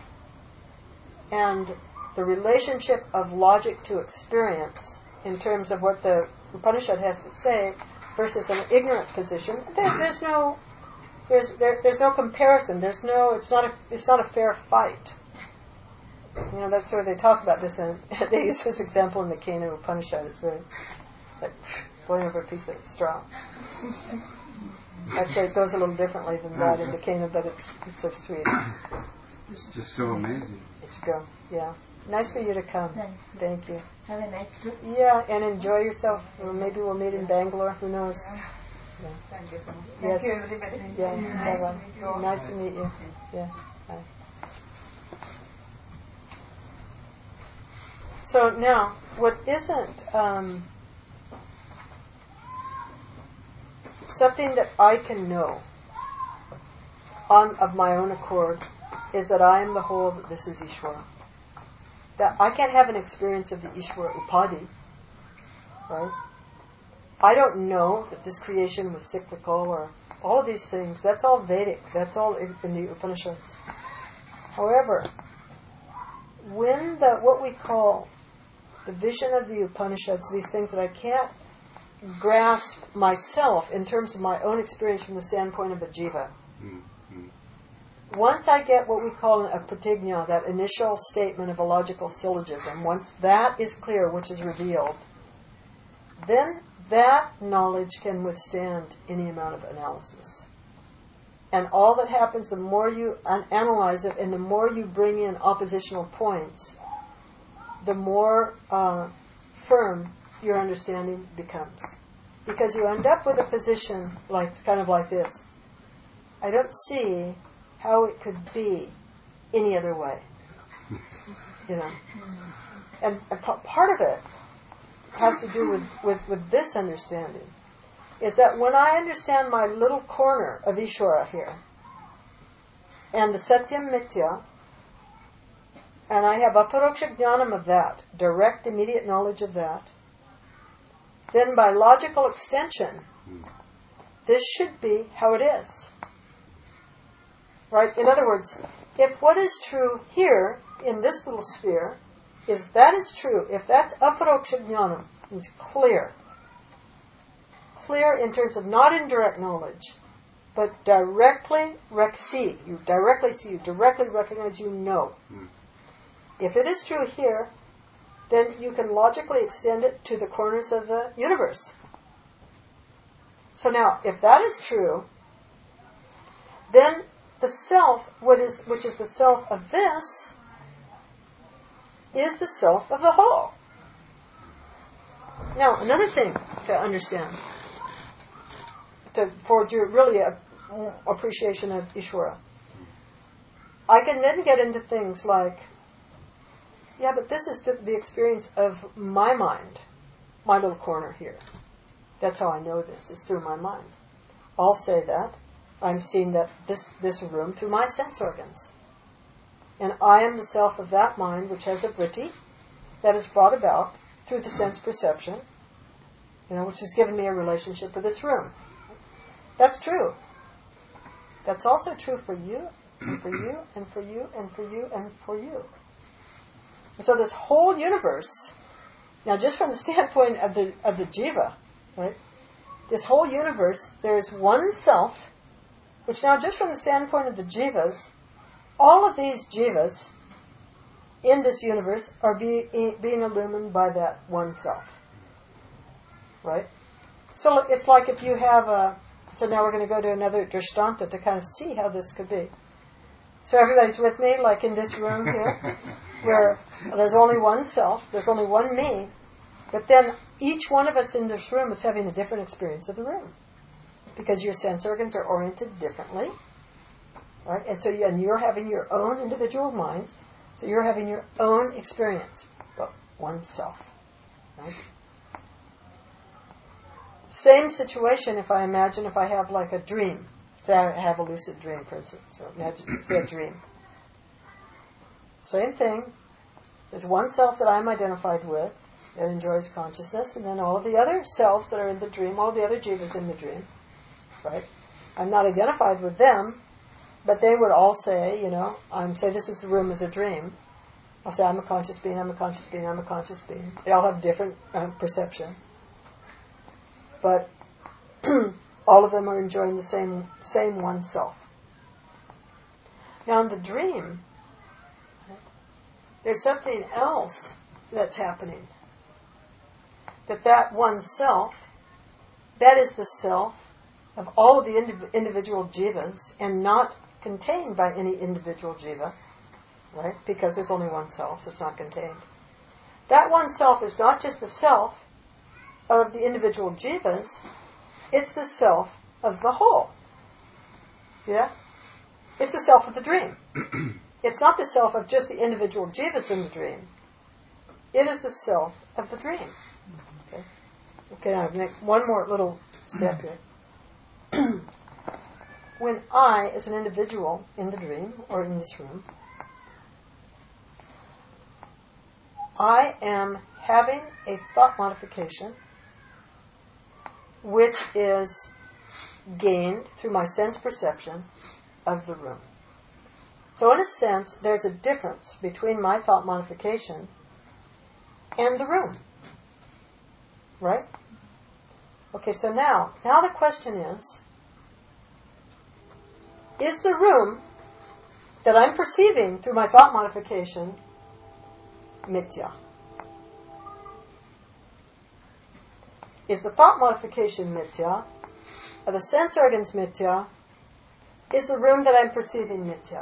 and the relationship of logic to experience in terms of what the Upanishad has to say versus an ignorant position. There, there's no there's there, there's no comparison. There's no it's not a it's not a fair fight. You know, that's where they talk about this, and they use this example in the Kena Upanishad. It's very like blowing over a piece of straw. Actually, it goes a little differently than that in the Kena, but it's it's so sweet. It's just so amazing. It's go, yeah. Nice for you to come. Thanks. Thank you. Have a nice trip. Yeah, and enjoy yourself. Or maybe we'll meet in Bangalore. Who knows? Yeah. Thank you so much. Yes. Thank you, everybody. Yeah. Nice Bye-bye. to meet you. Nice to meet you. Yeah. Bye. So now, what isn't um, something that I can know on of my own accord is that I am the whole, that this is Ishvara. That I can't have an experience of the Ishvara Upadhi, right? I don't know that this creation was cyclical or all of these things. That's all Vedic. That's all in the Upanishads. However, when the what we call the vision of the Upanishads, these things that I can't grasp myself in terms of my own experience from the standpoint of a jiva, mm-hmm. once I get what we call a pratigna, that initial statement of a logical syllogism, once that is clear, which is revealed, then that knowledge can withstand any amount of analysis. And all that happens, the more you an- analyze it and the more you bring in oppositional points, the more uh, firm your understanding becomes. Because you end up with a position like kind of like this. I don't see how it could be any other way. You know. And, and p- part of it has to do with, with, with this understanding. Is that when I understand my little corner of Ishvara here, and the Satyam Mithya, and I have aparoksha jnanam of that, direct, immediate knowledge of that, then by logical extension, this should be how it is. Right? In other words, if what is true here, in this little sphere, is that is true, if that's aparoksha jnanam, is clear, clear in terms of not indirect knowledge, but directly rec- see. You directly see, you directly recognize, you know. Mm. If it is true here, then you can logically extend it to the corners of the universe. So now, if that is true, then the self, what is, which is the self of this, is the self of the whole. Now, another thing to understand, to, for really a, appreciation of Ishvara, I can then get into things like, yeah, but this is the, the experience of my mind, my little corner here. That's how I know this, is through my mind. I'll say that. I'm seeing that this, this room through my sense organs. And I am the self of that mind which has a vritti that is brought about through the sense perception, you know, which has given me a relationship with this room. That's true. That's also true for you, and for you, and for you, and for you, and for you. And so this whole universe, now just from the standpoint of the of the jiva, right? This whole universe, there is one self, which now just from the standpoint of the jivas, all of these jivas in this universe are be, being illumined by that one self. Right? So it's like if you have a... So now we're going to go to another drishtanta to kind of see how this could be. So everybody's with me, like in this room here, where there's only one self, there's only one me, but then each one of us in this room is having a different experience of the room. Because your sense organs are oriented differently. Right? And so you, and you're having your own individual minds, so you're having your own experience, but one self. Right? Same situation if I imagine if I have like a dream. Say I have a lucid dream, for instance. So imagine, say a dream. Same thing. There's one self that I'm identified with that enjoys consciousness, and then all of the other selves that are in the dream, all the other jivas in the dream. Right? I'm not identified with them, but they would all say, you know, I'm say this is the room as a dream. I'll say I'm a conscious being, I'm a conscious being, I'm a conscious being. They all have different uh, perception. But all of them are enjoying the same same one self. Now in the dream, there's something else that's happening. That that one self, that is the self of all of the indiv- individual jivas and not contained by any individual jiva, right? Because there's only one self, so it's not contained. That one self is not just the self of the individual jivas, it's the self of the whole. See that? It's the self of the dream. It's not the self of just the individual jivas in the dream. It is the self of the dream. Okay, okay now I'll make one more little step here. When I, as an individual in the dream, or in this room, I am having a thought modification which is gained through my sense perception of the room. So in a sense, there's a difference between my thought modification and the room. Right? Okay, so now, now the question is, is the room that I'm perceiving through my thought modification mithya? Is the thought modification mithya? Are the sense organs mithya? Is the room that I'm perceiving mithya?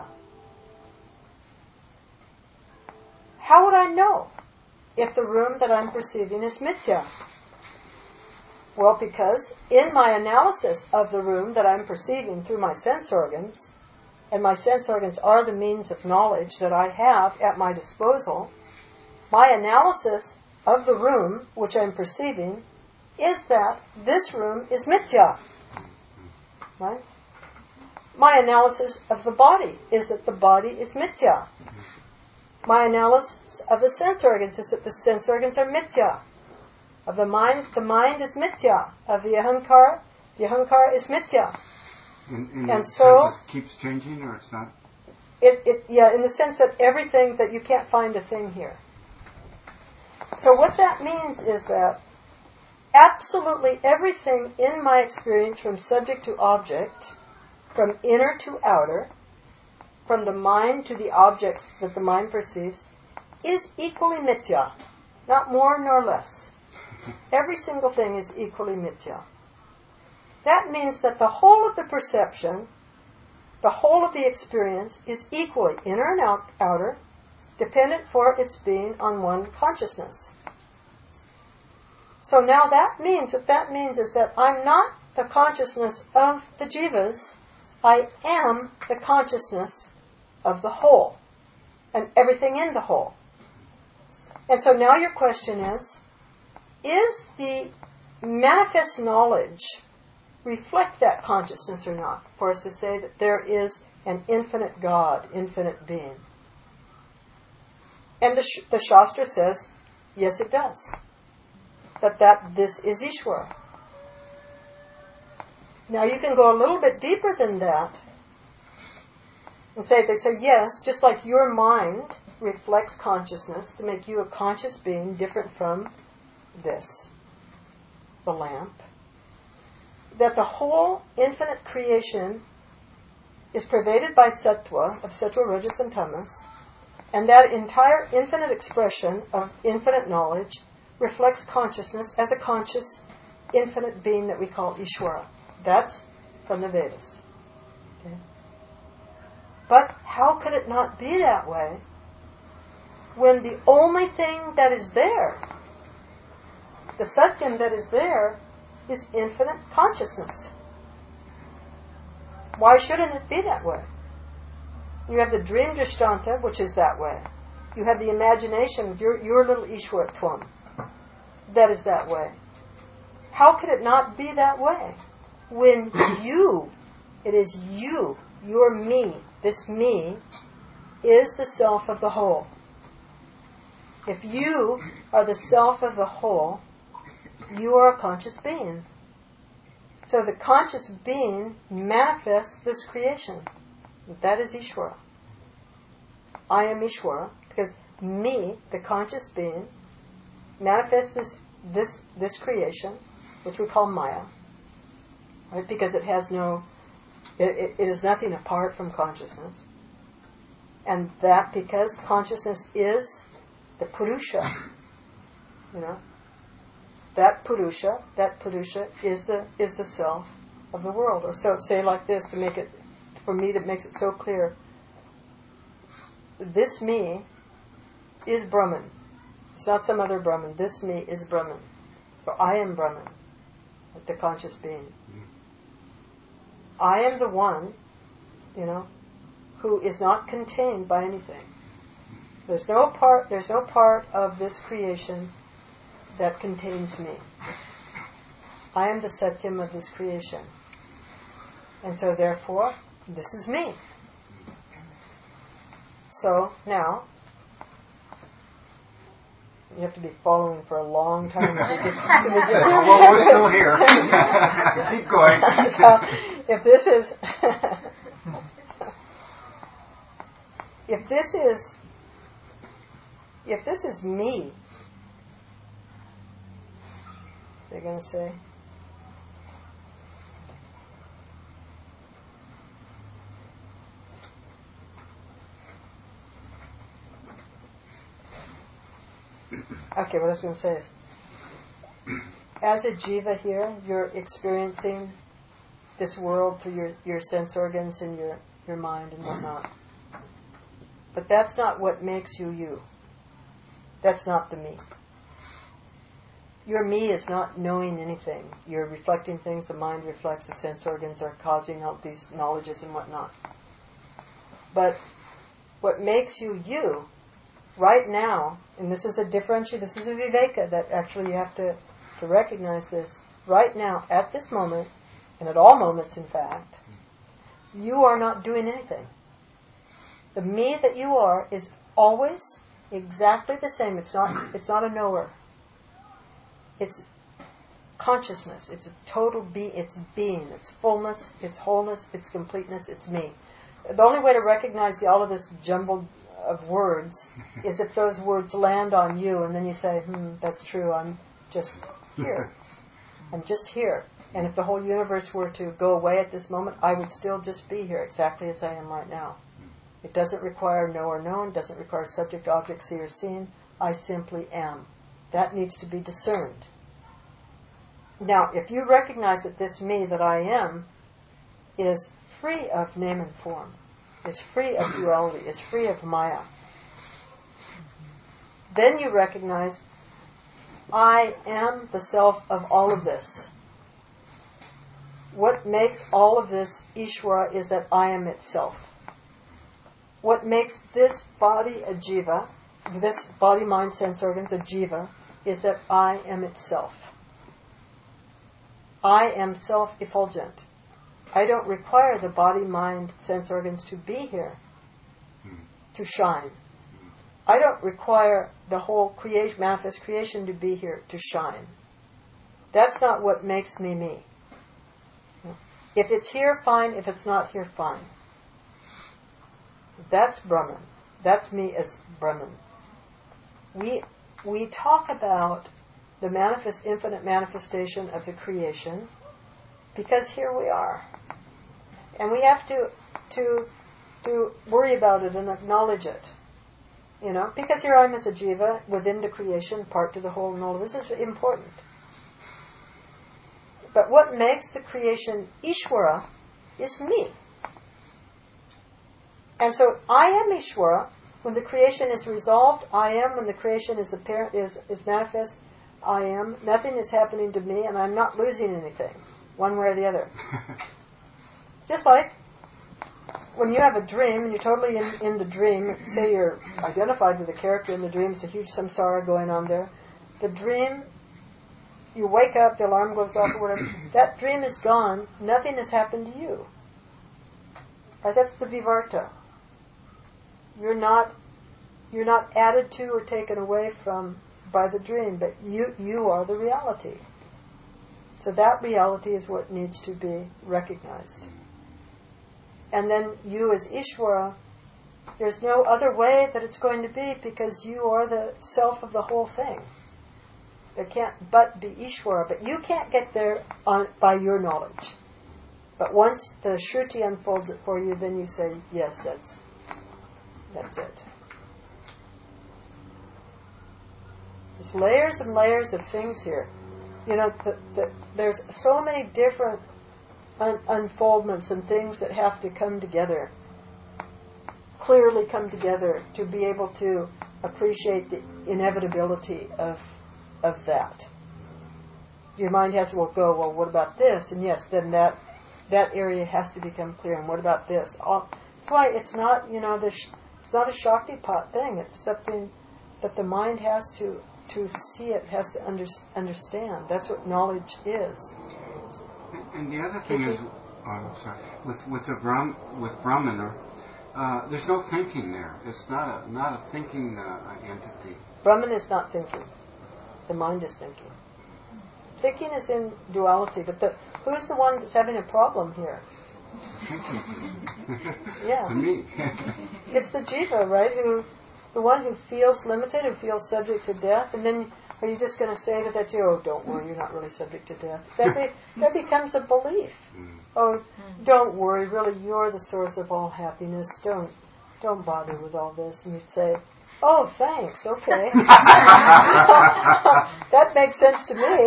How would I know if the room that I'm perceiving is mithya? Well, because in my analysis of the room that I'm perceiving through my sense organs, and my sense organs are the means of knowledge that I have at my disposal, my analysis of the room which I'm perceiving is that this room is mithya. Right? My analysis of the body is that the body is mithya. My analysis of the sense organs is that the sense organs are mithya. Of the mind, the mind is mithya. Of the ahankara, the ahankara is mithya. In, in and the so sense it keeps changing, or it's not? It, it, yeah, in the sense that everything, that you can't find a thing here. So what that means is that absolutely everything in my experience, from subject to object, from inner to outer, from the mind to the objects that the mind perceives, is equally mithya, not more nor less. Every single thing is equally mithya. That means that the whole of the perception, the whole of the experience, is equally, inner and out, outer, dependent for its being on one consciousness. So now that means, what that means is that I'm not the consciousness of the jivas, I am the consciousness of the whole, and everything in the whole. And so now your question is, is the manifest knowledge reflect that consciousness or not? For us to say that there is an infinite God, infinite being. And the, sh- the Shastra says, yes it does. That, that this is Ishvara. Now you can go a little bit deeper than that and say, they say, yes, just like your mind reflects consciousness to make you a conscious being different from this, the lamp, that the whole infinite creation is pervaded by sattva, of sattva, rajas, and tamas, and that entire infinite expression of infinite knowledge reflects consciousness as a conscious, infinite being that we call Ishvara. That's from the Vedas. Okay? But how could it not be that way when the only thing that is there, the Satyam that is there, is infinite consciousness? Why shouldn't it be that way? You have the dream Drishtanta, which is that way. You have the imagination, your, your little Ishwaratvam, that is that way. How could it not be that way? When you, it is you, your me, this me, is the self of the whole. If you are the self of the whole, you are a conscious being. So the conscious being manifests this creation. That is Ishvara. I am Ishvara because me, the conscious being, manifests this this this creation, which we call Maya, right? Because it has no, it, it is nothing apart from consciousness, and that because consciousness is the Purusha, you know, that Purusha, that Purusha is the is the self of the world. Or so say like this to make it, for me, that makes it so clear. This me is Brahman. It's not some other Brahman. This me is Brahman. So I am Brahman, the conscious being. I am the one, you know, who is not contained by anything. There's no part. There's no part of this creation that contains me. I am the Satyam of this creation, and so therefore, this is me. So now, you have to be following for a long time to get to the beginning. Well, we're still here. Keep going. So, if this is if this is, if this is me, what are they going to say? Okay, what I was going to say is, as a jiva here, you're experiencing this world through your, your sense organs and your, your mind and whatnot. But that's not what makes you you. That's not the me. Your me is not knowing anything. You're reflecting things, the mind reflects, the sense organs are causing all these knowledges and whatnot. But what makes you you, right now, and this is a differentiate, this is a viveka that actually you have to, to recognize this, right now, at this moment, and at all moments, in fact, you are not doing anything. The me that you are is always exactly the same. It's not, it's not a knower. It's consciousness. It's a total be. It's being. It's fullness. It's wholeness. It's completeness. It's me. The only way to recognize the, all of this jumble of words is if those words land on you, and then you say, "Hmm, that's true. I'm just here. I'm just here." And if the whole universe were to go away at this moment, I would still just be here exactly as I am right now. It doesn't require know or known, doesn't require subject, object, see or seen. I simply am. That needs to be discerned. Now, if you recognize that this me that I am is free of name and form, is free of duality, is free of maya, then you recognize I am the self of all of this. What makes all of this Ishvara is that I am itself. What makes this body a jiva, this body, mind, sense organs a jiva, is that I am itself. I am self-effulgent. I don't require the body, mind, sense organs to be here to shine. I don't require the whole creation, manifest creation to be here to shine. That's not what makes me me. If it's here, fine. If it's not here, fine. That's Brahman. That's me as Brahman. We we talk about the manifest, infinite manifestation of the creation because here we are, and we have to to to worry about it and acknowledge it. You know, because here I am as a jiva within the creation, part to the whole, and all of this is important. But what makes the creation Ishvara is me. And so I am Ishvara. When the creation is resolved, I am. When the creation is apparent, is, is manifest, I am. Nothing is happening to me, and I'm not losing anything, one way or the other. Just like when you have a dream, and you're totally in, in the dream, say you're identified with the character in the dream, it's a huge samsara going on there. The dream, you wake up, the alarm goes off or whatever, that dream is gone, nothing has happened to you. Right? That's the vivarta. You're not you're not added to or taken away from by the dream, but you you are the reality. So that reality is what needs to be recognized. And then you as Ishvara, there's no other way that it's going to be because you are the self of the whole thing. There can't but be Ishvara, but you can't get there on, by your knowledge. But once the Shruti unfolds it for you, then you say, yes, that's that's it. There's layers and layers of things here. You know, the, the, there's so many different un- unfoldments and things that have to come together, clearly come together to be able to appreciate the inevitability of of that. Your mind has to well, go, well, what about this? And yes, then that that area has to become clear. And what about this? All, that's why it's not, you know, the sh- it's not a Shaktipat thing. It's something that the mind has to to see it, has to under, understand. That's what knowledge is. And the other thing is, oh, I'm sorry, with with the Brahm, with Brahman, uh, there's no thinking there. It's not a not a thinking uh, entity. Brahman is not thinking. The mind is thinking. Thinking is in duality, but the, who's the one that's having a problem here? Yeah. To me. It's the jiva, right? Who, the one who feels limited, who feels subject to death, and then are you just going to say to that jiva, oh, don't worry, you're not really subject to death? That be, that becomes a belief. Mm. Oh, don't worry, really, you're the source of all happiness. Don't, don't bother with all this. And you'd say, oh, thanks, okay. That makes sense to me.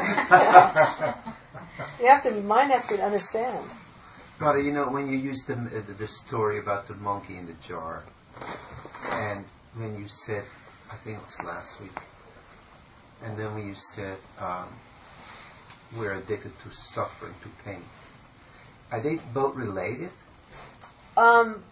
You have to, mind has to understand. But you know, when you use the, the the story about the monkey in the jar, and when you said, I think it was last week, and then when you said um, we're addicted to suffering, to pain, are they both related? Um.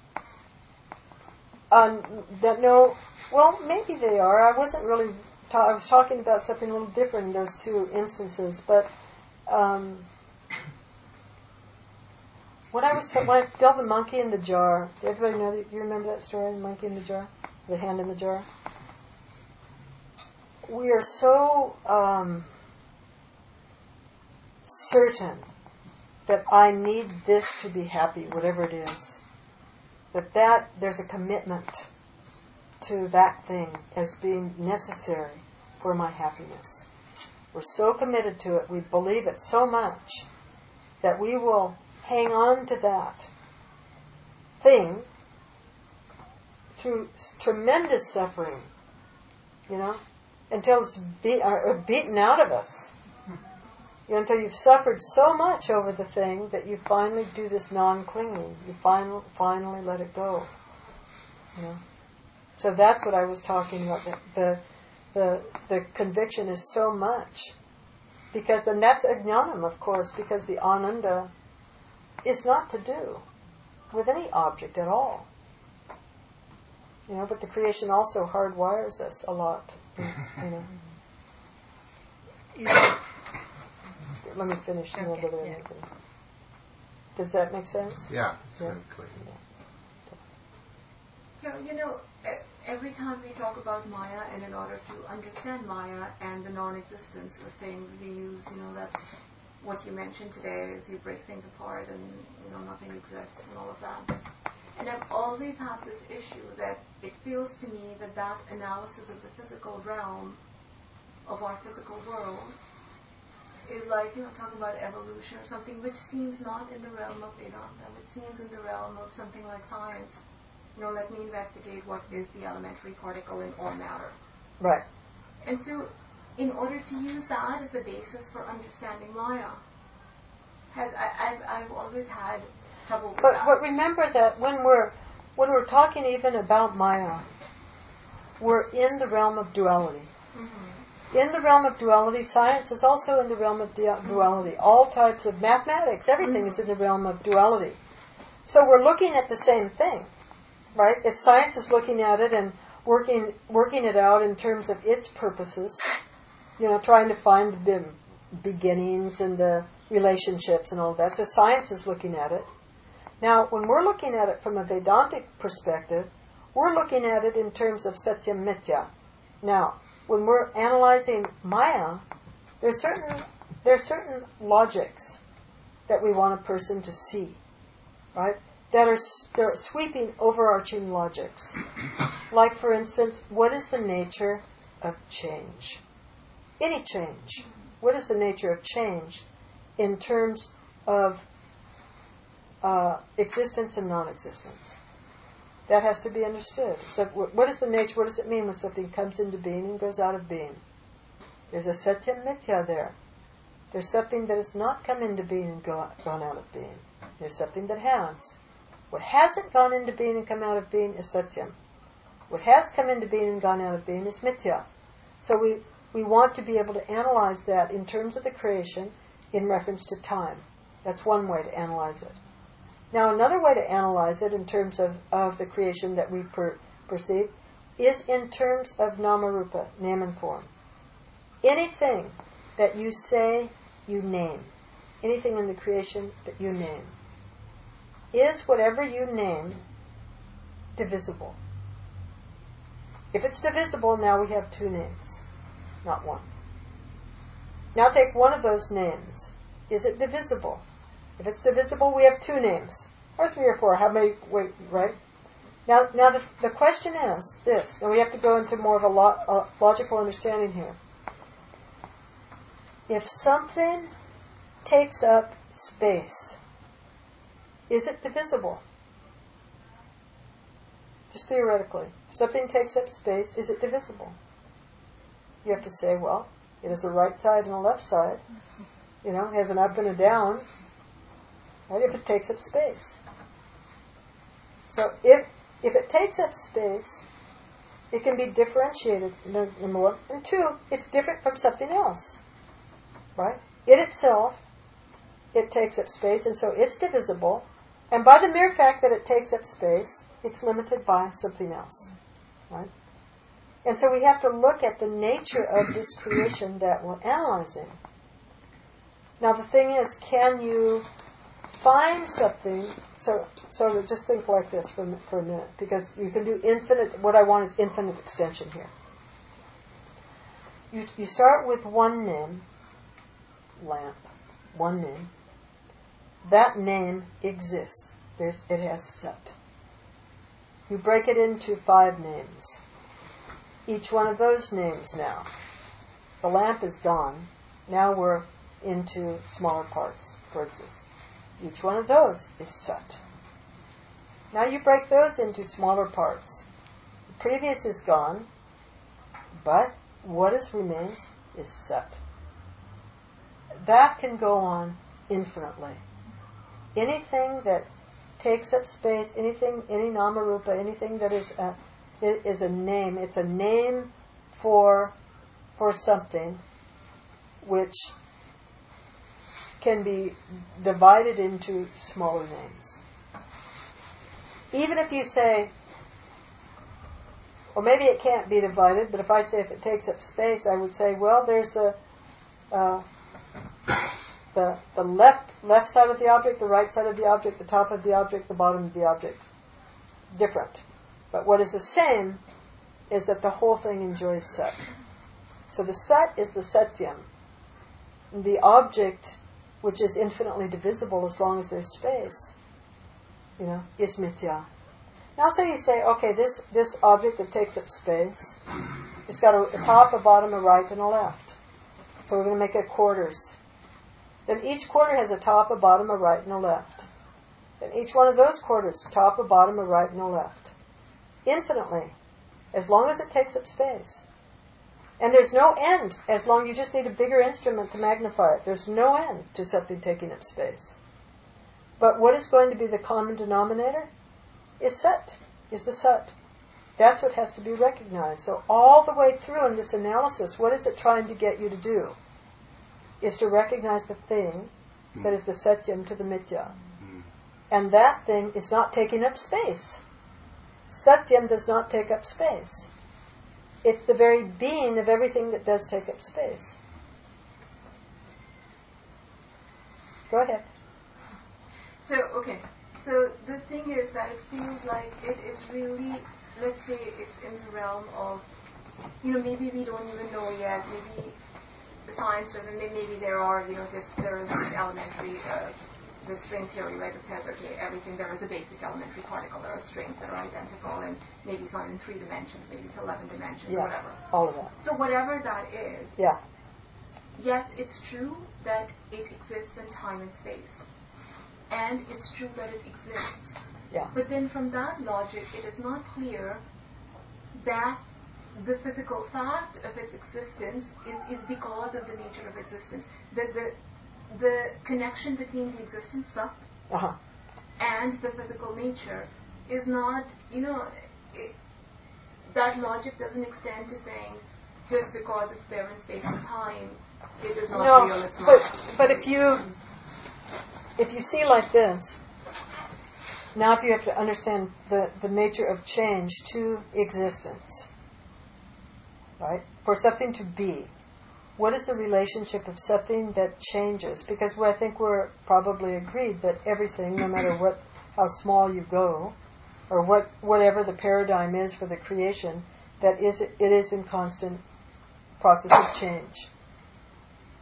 Um. That no. Well, maybe they are. I wasn't really. Ta- I was talking about something a little different in those two instances, but. Um, When I was t- when I filled the monkey in the jar, did everybody know that? Do you remember that story, the monkey in the jar, the hand in the jar? We are so um, certain that I need this to be happy, whatever it is, that that there's a commitment to that thing as being necessary for my happiness. We're so committed to it, we believe it so much that we will hang on to that thing through tremendous suffering, you know, until it's be- uh, beaten out of us. You know, until you've suffered so much over the thing that you finally do this non-clinging. You finally, finally let it go. You know, so that's what I was talking about. The the the, the conviction is so much because then that's ajnanam, of course, because the ananda is not to do with any object at all. You know, but the creation also hardwires us a lot. You know. Yeah. Let me finish. Okay, You know, brother, yeah. Does that make sense? Yeah, it's Yeah. very clear. Yeah, you know, e- every time we talk about Maya, and in order to understand Maya and the non-existence of things, we use, you know, that what you mentioned today is you break things apart and, you know, nothing exists and all of that. And I've always had this issue that it feels to me that that analysis of the physical realm, of our physical world, is like, you know, talking about evolution or something which seems not in the realm of Vedanta, which seems in the realm of something like science. You know, let me investigate what is the elementary particle in all matter. Right. And so, in order to use that as the basis for understanding Maya, has I, I've I've always had trouble with But that. but remember that when we're when we're talking even about Maya, we're in the realm of duality. Mm-hmm. In the realm of duality, science is also in the realm of du- duality. All types of mathematics, everything mm-hmm. is in the realm of duality. So we're looking at the same thing, right? If science is looking at it and working working it out in terms of its purposes, you know, trying to find the beginnings and the relationships and all that. So science is looking at it. Now, when we're looking at it from a Vedantic perspective, we're looking at it in terms of Satyam Mithya. Now, when we're analyzing Maya, there's certain there's certain logics that we want a person to see, right? That are they're sweeping, overarching logics. Like, for instance, what is the nature of change? Any change. What is the nature of change in terms of uh, existence and non-existence? That has to be understood. So, what is the nature? What does it mean when something comes into being and goes out of being? There's a satyam mithya there. There's something that has not come into being and go, gone out of being. There's something that has. What hasn't gone into being and come out of being is satyam. What has come into being and gone out of being is mithya. So we, we want to be able to analyze that in terms of the creation in reference to time. That's one way to analyze it. Now, another way to analyze it in terms of, of the creation that we per, perceive is in terms of namarupa, name and form. Anything that you say, you name. Anything in the creation that you name. Is whatever you name divisible? If it's divisible, now we have two names, not one. Now take one of those names. Is it divisible? If it's divisible, we have two names. Or three or four. How many? Wait, right? Now, now the, the question is this, and we have to go into more of a, lo- a logical understanding here. If something takes up space, is it divisible? Just theoretically. If something takes up space, is it divisible? You have to say, well, it has a right side and a left side. You know, it has an up and a down. Right? If it takes up space. So if if it takes up space, it can be differentiated, number one. And two, it's different from something else. Right? It itself, it takes up space, and so it's divisible. And by the mere fact that it takes up space, it's limited by something else. Right? And so we have to look at the nature of this creation that we're analyzing. Now the thing is, can you find something, so so just think like this for, for a minute, because you can do infinite, what I want is infinite extension here. You, you start with one name, lamp, one name. That name exists. There's, it has sat. You break it into five names. Each one of those names now. The lamp is gone. Now we're into smaller parts, for instance. Each one of those is sat. Now you break those into smaller parts. The previous is gone, but what is remains is sat. That can go on infinitely. Anything that takes up space, anything, any namarupa, anything that is a, is a name, it's a name for for something which can be divided into smaller names. Even if you say, or maybe it can't be divided, but if I say if it takes up space, I would say, well, there's the uh, the the left left side of the object, the right side of the object, the top of the object, the bottom of the object. Different. But what is the same is that the whole thing enjoys sat. So the sat is the satyam. The object, which is infinitely divisible as long as there's space, you know, is mithya. Now say you say, okay, this, this object that takes up space, it's got a, a top, a bottom, a right, and a left. So we're going to make it quarters. Then each quarter has a top, a bottom, a right, and a left. Then each one of those quarters, a top, a bottom, a right, and a left. Infinitely, as long as it takes up space. And there's no end, as long as you just need a bigger instrument to magnify it. There's no end to something taking up space. But what is going to be the common denominator? Is sat, is the sat. That's what has to be recognized. So all the way through in this analysis, what is it trying to get you to do? Is to recognize the thing that is the satyam to the mithya. And that thing is not taking up space. Satyam does not take up space. It's the very being of everything that does take up space. Go ahead. So, okay. So the thing is that it feels like it is really, let's say it's in the realm of, you know, maybe we don't even know yet, maybe science doesn't, maybe there are, you know, this, there is this elementary, uh, the string theory, right, that says, okay, everything, there is a basic elementary particle, there are strings that are identical, and maybe it's not in three dimensions, maybe it's eleven dimensions, yeah, or whatever. All of that. So whatever that is, yeah. yes, it's true that it exists in time and space. And it's true that it exists. Yeah. But then from that logic, it is not clear that the physical fact of its existence is, is because of the nature of existence. That the the connection between the existence sat uh-huh. and the physical nature is not, you know, it, that logic doesn't extend to saying just because it's there in space and time, it is not no, real, it's but, not. But if you if you see like this, now if you have to understand the, the nature of change to existence, right? For something to be, what is the relationship of something that changes? Because I think we're probably agreed that everything, no matter what, how small you go, or what whatever the paradigm is for the creation, that is it is in constant process of change.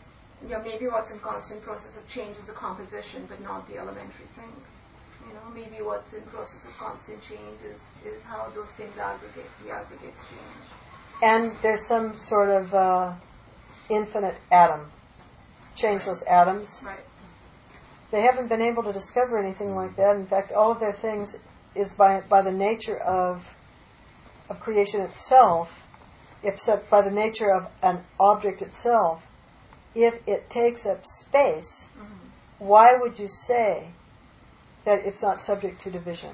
yeah, maybe what's in constant process of change is the composition, but not the elementary things. You know, maybe what's in process of constant change is, is how those things aggregate, the aggregates change. And there's some sort of uh, infinite atom, changeless atoms. Right. They haven't been able to discover anything like that. In fact, all of their things is by by the nature of of creation itself. If so, by the nature of an object itself, if it takes up space, mm-hmm. why would you say that it's not subject to division?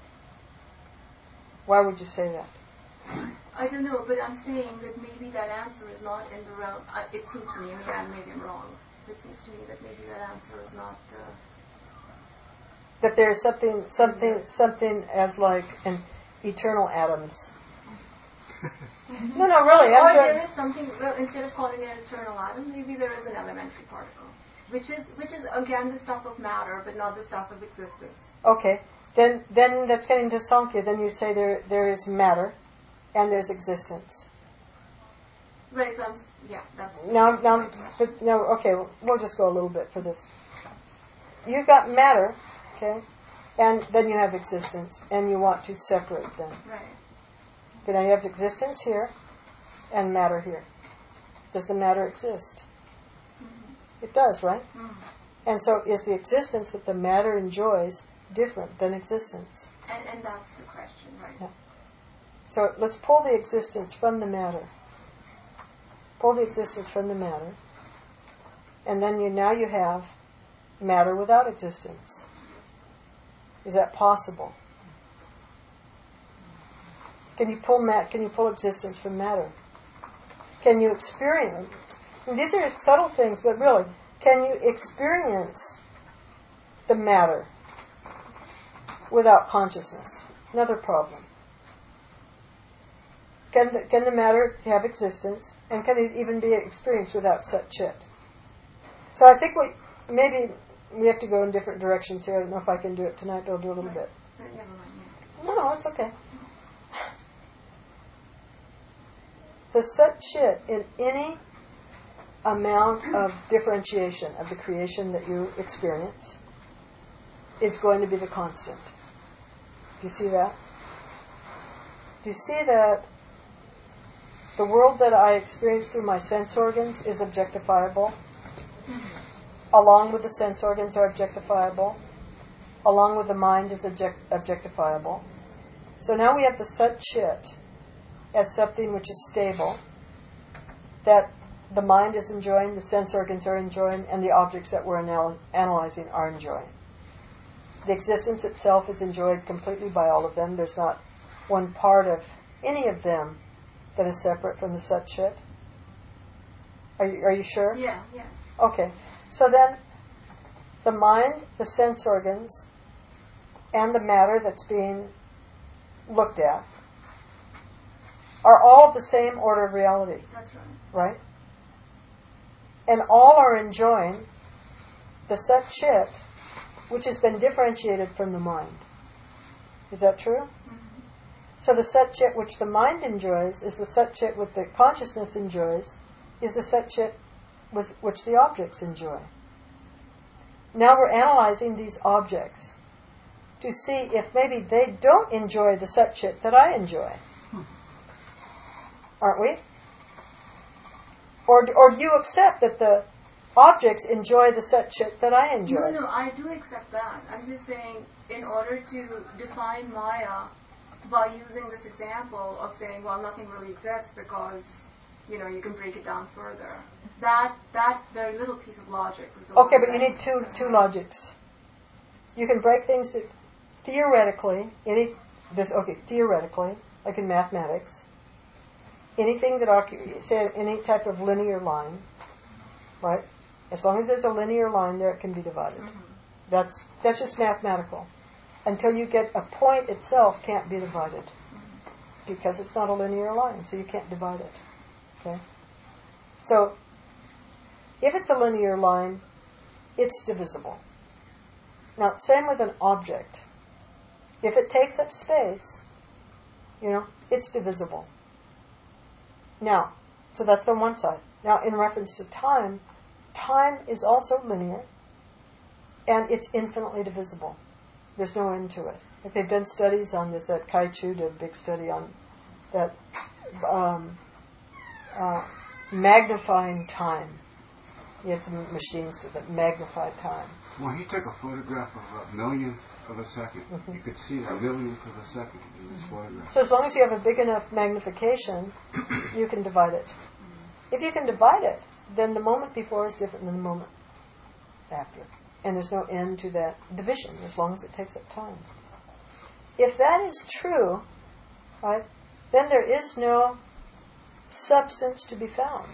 Why would you say that? I don't know, but I'm saying that maybe that answer is not in the realm. Uh, it seems to me, I mean, I maybe I'm wrong. It seems to me that maybe that answer is not. Uh, that there's something, something, something as like an eternal atoms. no, no, really. Or I'm there is something. Well, instead of calling it an eternal atom, maybe there is an elementary particle, which is which is again the stuff of matter, but not the stuff of existence. Okay, then then that's getting to Sankhya. Then you say there there is matter, and there's existence. Right. So I'm, yeah, that's. Now, that's now, but no. Okay, we'll, we'll just go a little bit for this. You've got matter, okay, and then you have existence, and you want to separate them. Right. Okay, now you have existence here, and matter here. Does the matter exist? Mm-hmm. It does, right? Mm-hmm. And so, is the existence that the matter enjoys different than existence? And, and that's the question, right? Yeah. So let's pull the existence from the matter. Pull the existence from the matter, and then you now you have matter without existence. Is that possible? Can you pull mat? Can you pull existence from matter? Can you experience? And these are subtle things, but really, can you experience the matter without consciousness? Another problem. Can the, can the matter have existence, and can it even be experienced without Sat Chit? So I think we maybe we have to go in different directions here. I don't know if I can do it tonight, but I'll do a little bit. No, no, it's okay. The Sat Chit in any amount of differentiation of the creation that you experience is going to be the constant. Do you see that? Do you see that the world that I experience through my sense organs is objectifiable? Mm-hmm. Along with the sense organs are objectifiable. Along with the mind is object- objectifiable. So now we have the Sat Chit as something which is stable, that the mind is enjoying, the sense organs are enjoying, and the objects that we're anal- analyzing are enjoying. The existence itself is enjoyed completely by all of them. There's not one part of any of them that is separate from the Sat Chit. Are you, are you sure? Yeah, yeah. Okay. So then, the mind, the sense organs, and the matter that's being looked at are all the same order of reality. That's right. Right? And all are enjoying the Sat Chit, which has been differentiated from the mind. Is that true? Mm-hmm. So the Sat Chit which the mind enjoys is the Sat Chit which the consciousness enjoys, is the Sat Chit with which the objects enjoy. Now we're analyzing these objects to see if maybe they don't enjoy the Sat Chit that I enjoy. Hmm. Aren't we? Or, or do you accept that the objects enjoy the Sat Chit that I enjoy? No, no, I do accept that. I'm just saying, in order to define Maya, by using this example of saying, well, nothing really exists because, you know, you can break it down further. That that very little piece of logic was the Okay, one but you that need two two logics. You can break things to theoretically any this okay theoretically like in mathematics. Anything that occupies, say any type of linear line, right? As long as there's a linear line there, it can be divided. Mm-hmm. That's that's just mathematical. Until you get a point itself can't be divided. Mm-hmm. Because it's not a linear line, so you can't divide it. Okay? So, if it's a linear line, it's divisible. Now, same with an object. If it takes up space, you know, it's divisible. Now, so that's on one side. Now, in reference to time, time is also linear, and it's infinitely divisible. There's no end to it. Like they've done studies on this. That Kai Chu did a big study on that um, uh, magnifying time. He had some machines that magnify time. Well, he took a photograph of a millionth of a second. Mm-hmm. You could see a millionth of a second in this photograph. So as long as you have a big enough magnification, you can divide it. If you can divide it, then the moment before is different than the moment after. And there's no end to that division as long as it takes up time. If that is true, right, then there is no substance to be found.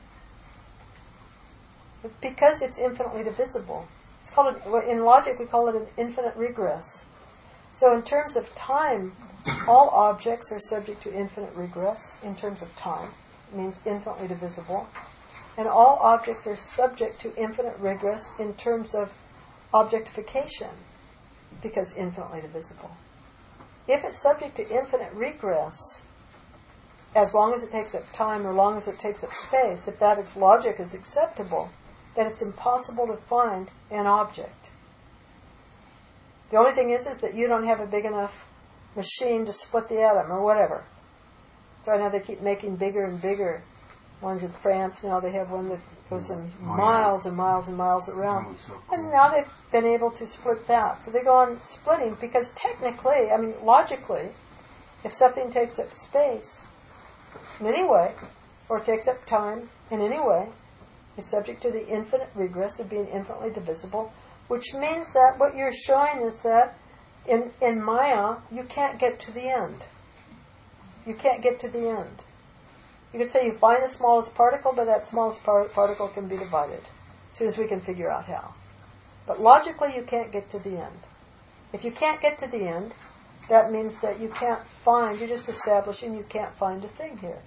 But because it's infinitely divisible, it's called a, in logic we call it an infinite regress. So in terms of time, all objects are subject to infinite regress in terms of time. It means infinitely divisible. And all objects are subject to infinite regress in terms of objectification, because infinitely divisible. If it's subject to infinite regress, as long as it takes up time or long as it takes up space, if that is logic is acceptable, then it's impossible to find an object. The only thing is, is that you don't have a big enough machine to split the atom or whatever. So now they keep making bigger and bigger ones in France. Now they have one that goes in miles and miles and miles around. So cool. And now they've been able to split that. So they go on splitting because technically, I mean logically, if something takes up space in any way, or takes up time in any way, it's subject to the infinite regress of being infinitely divisible, which means that what you're showing is that in, in Maya, you can't get to the end. You can't get to the end. You could say you find the smallest particle, but that smallest par- particle can be divided as soon as we can figure out how. But logically, you can't get to the end. If you can't get to the end, that means that you can't find, you're just establishing you can't find a thing here.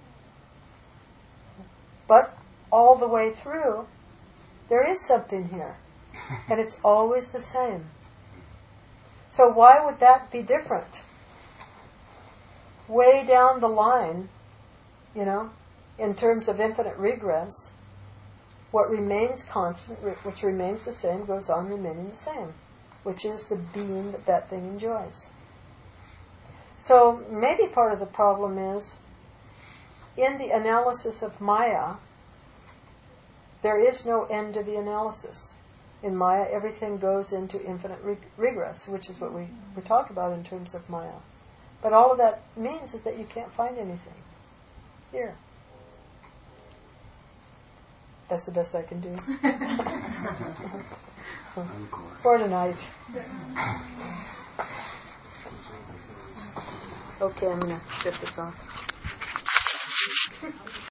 But all the way through, there is something here. And it's always the same. So why would that be different? Way down the line, you know, in terms of infinite regress, what remains constant, which remains the same, goes on remaining the same, which is the being that that thing enjoys. So maybe part of the problem is, in the analysis of Maya, there is no end to the analysis. In Maya, everything goes into infinite re- regress, which is what we, we talk about in terms of Maya. But all of that means is that you can't find anything here. That's the best I can do. For tonight. Okay, I'm going to shut this off.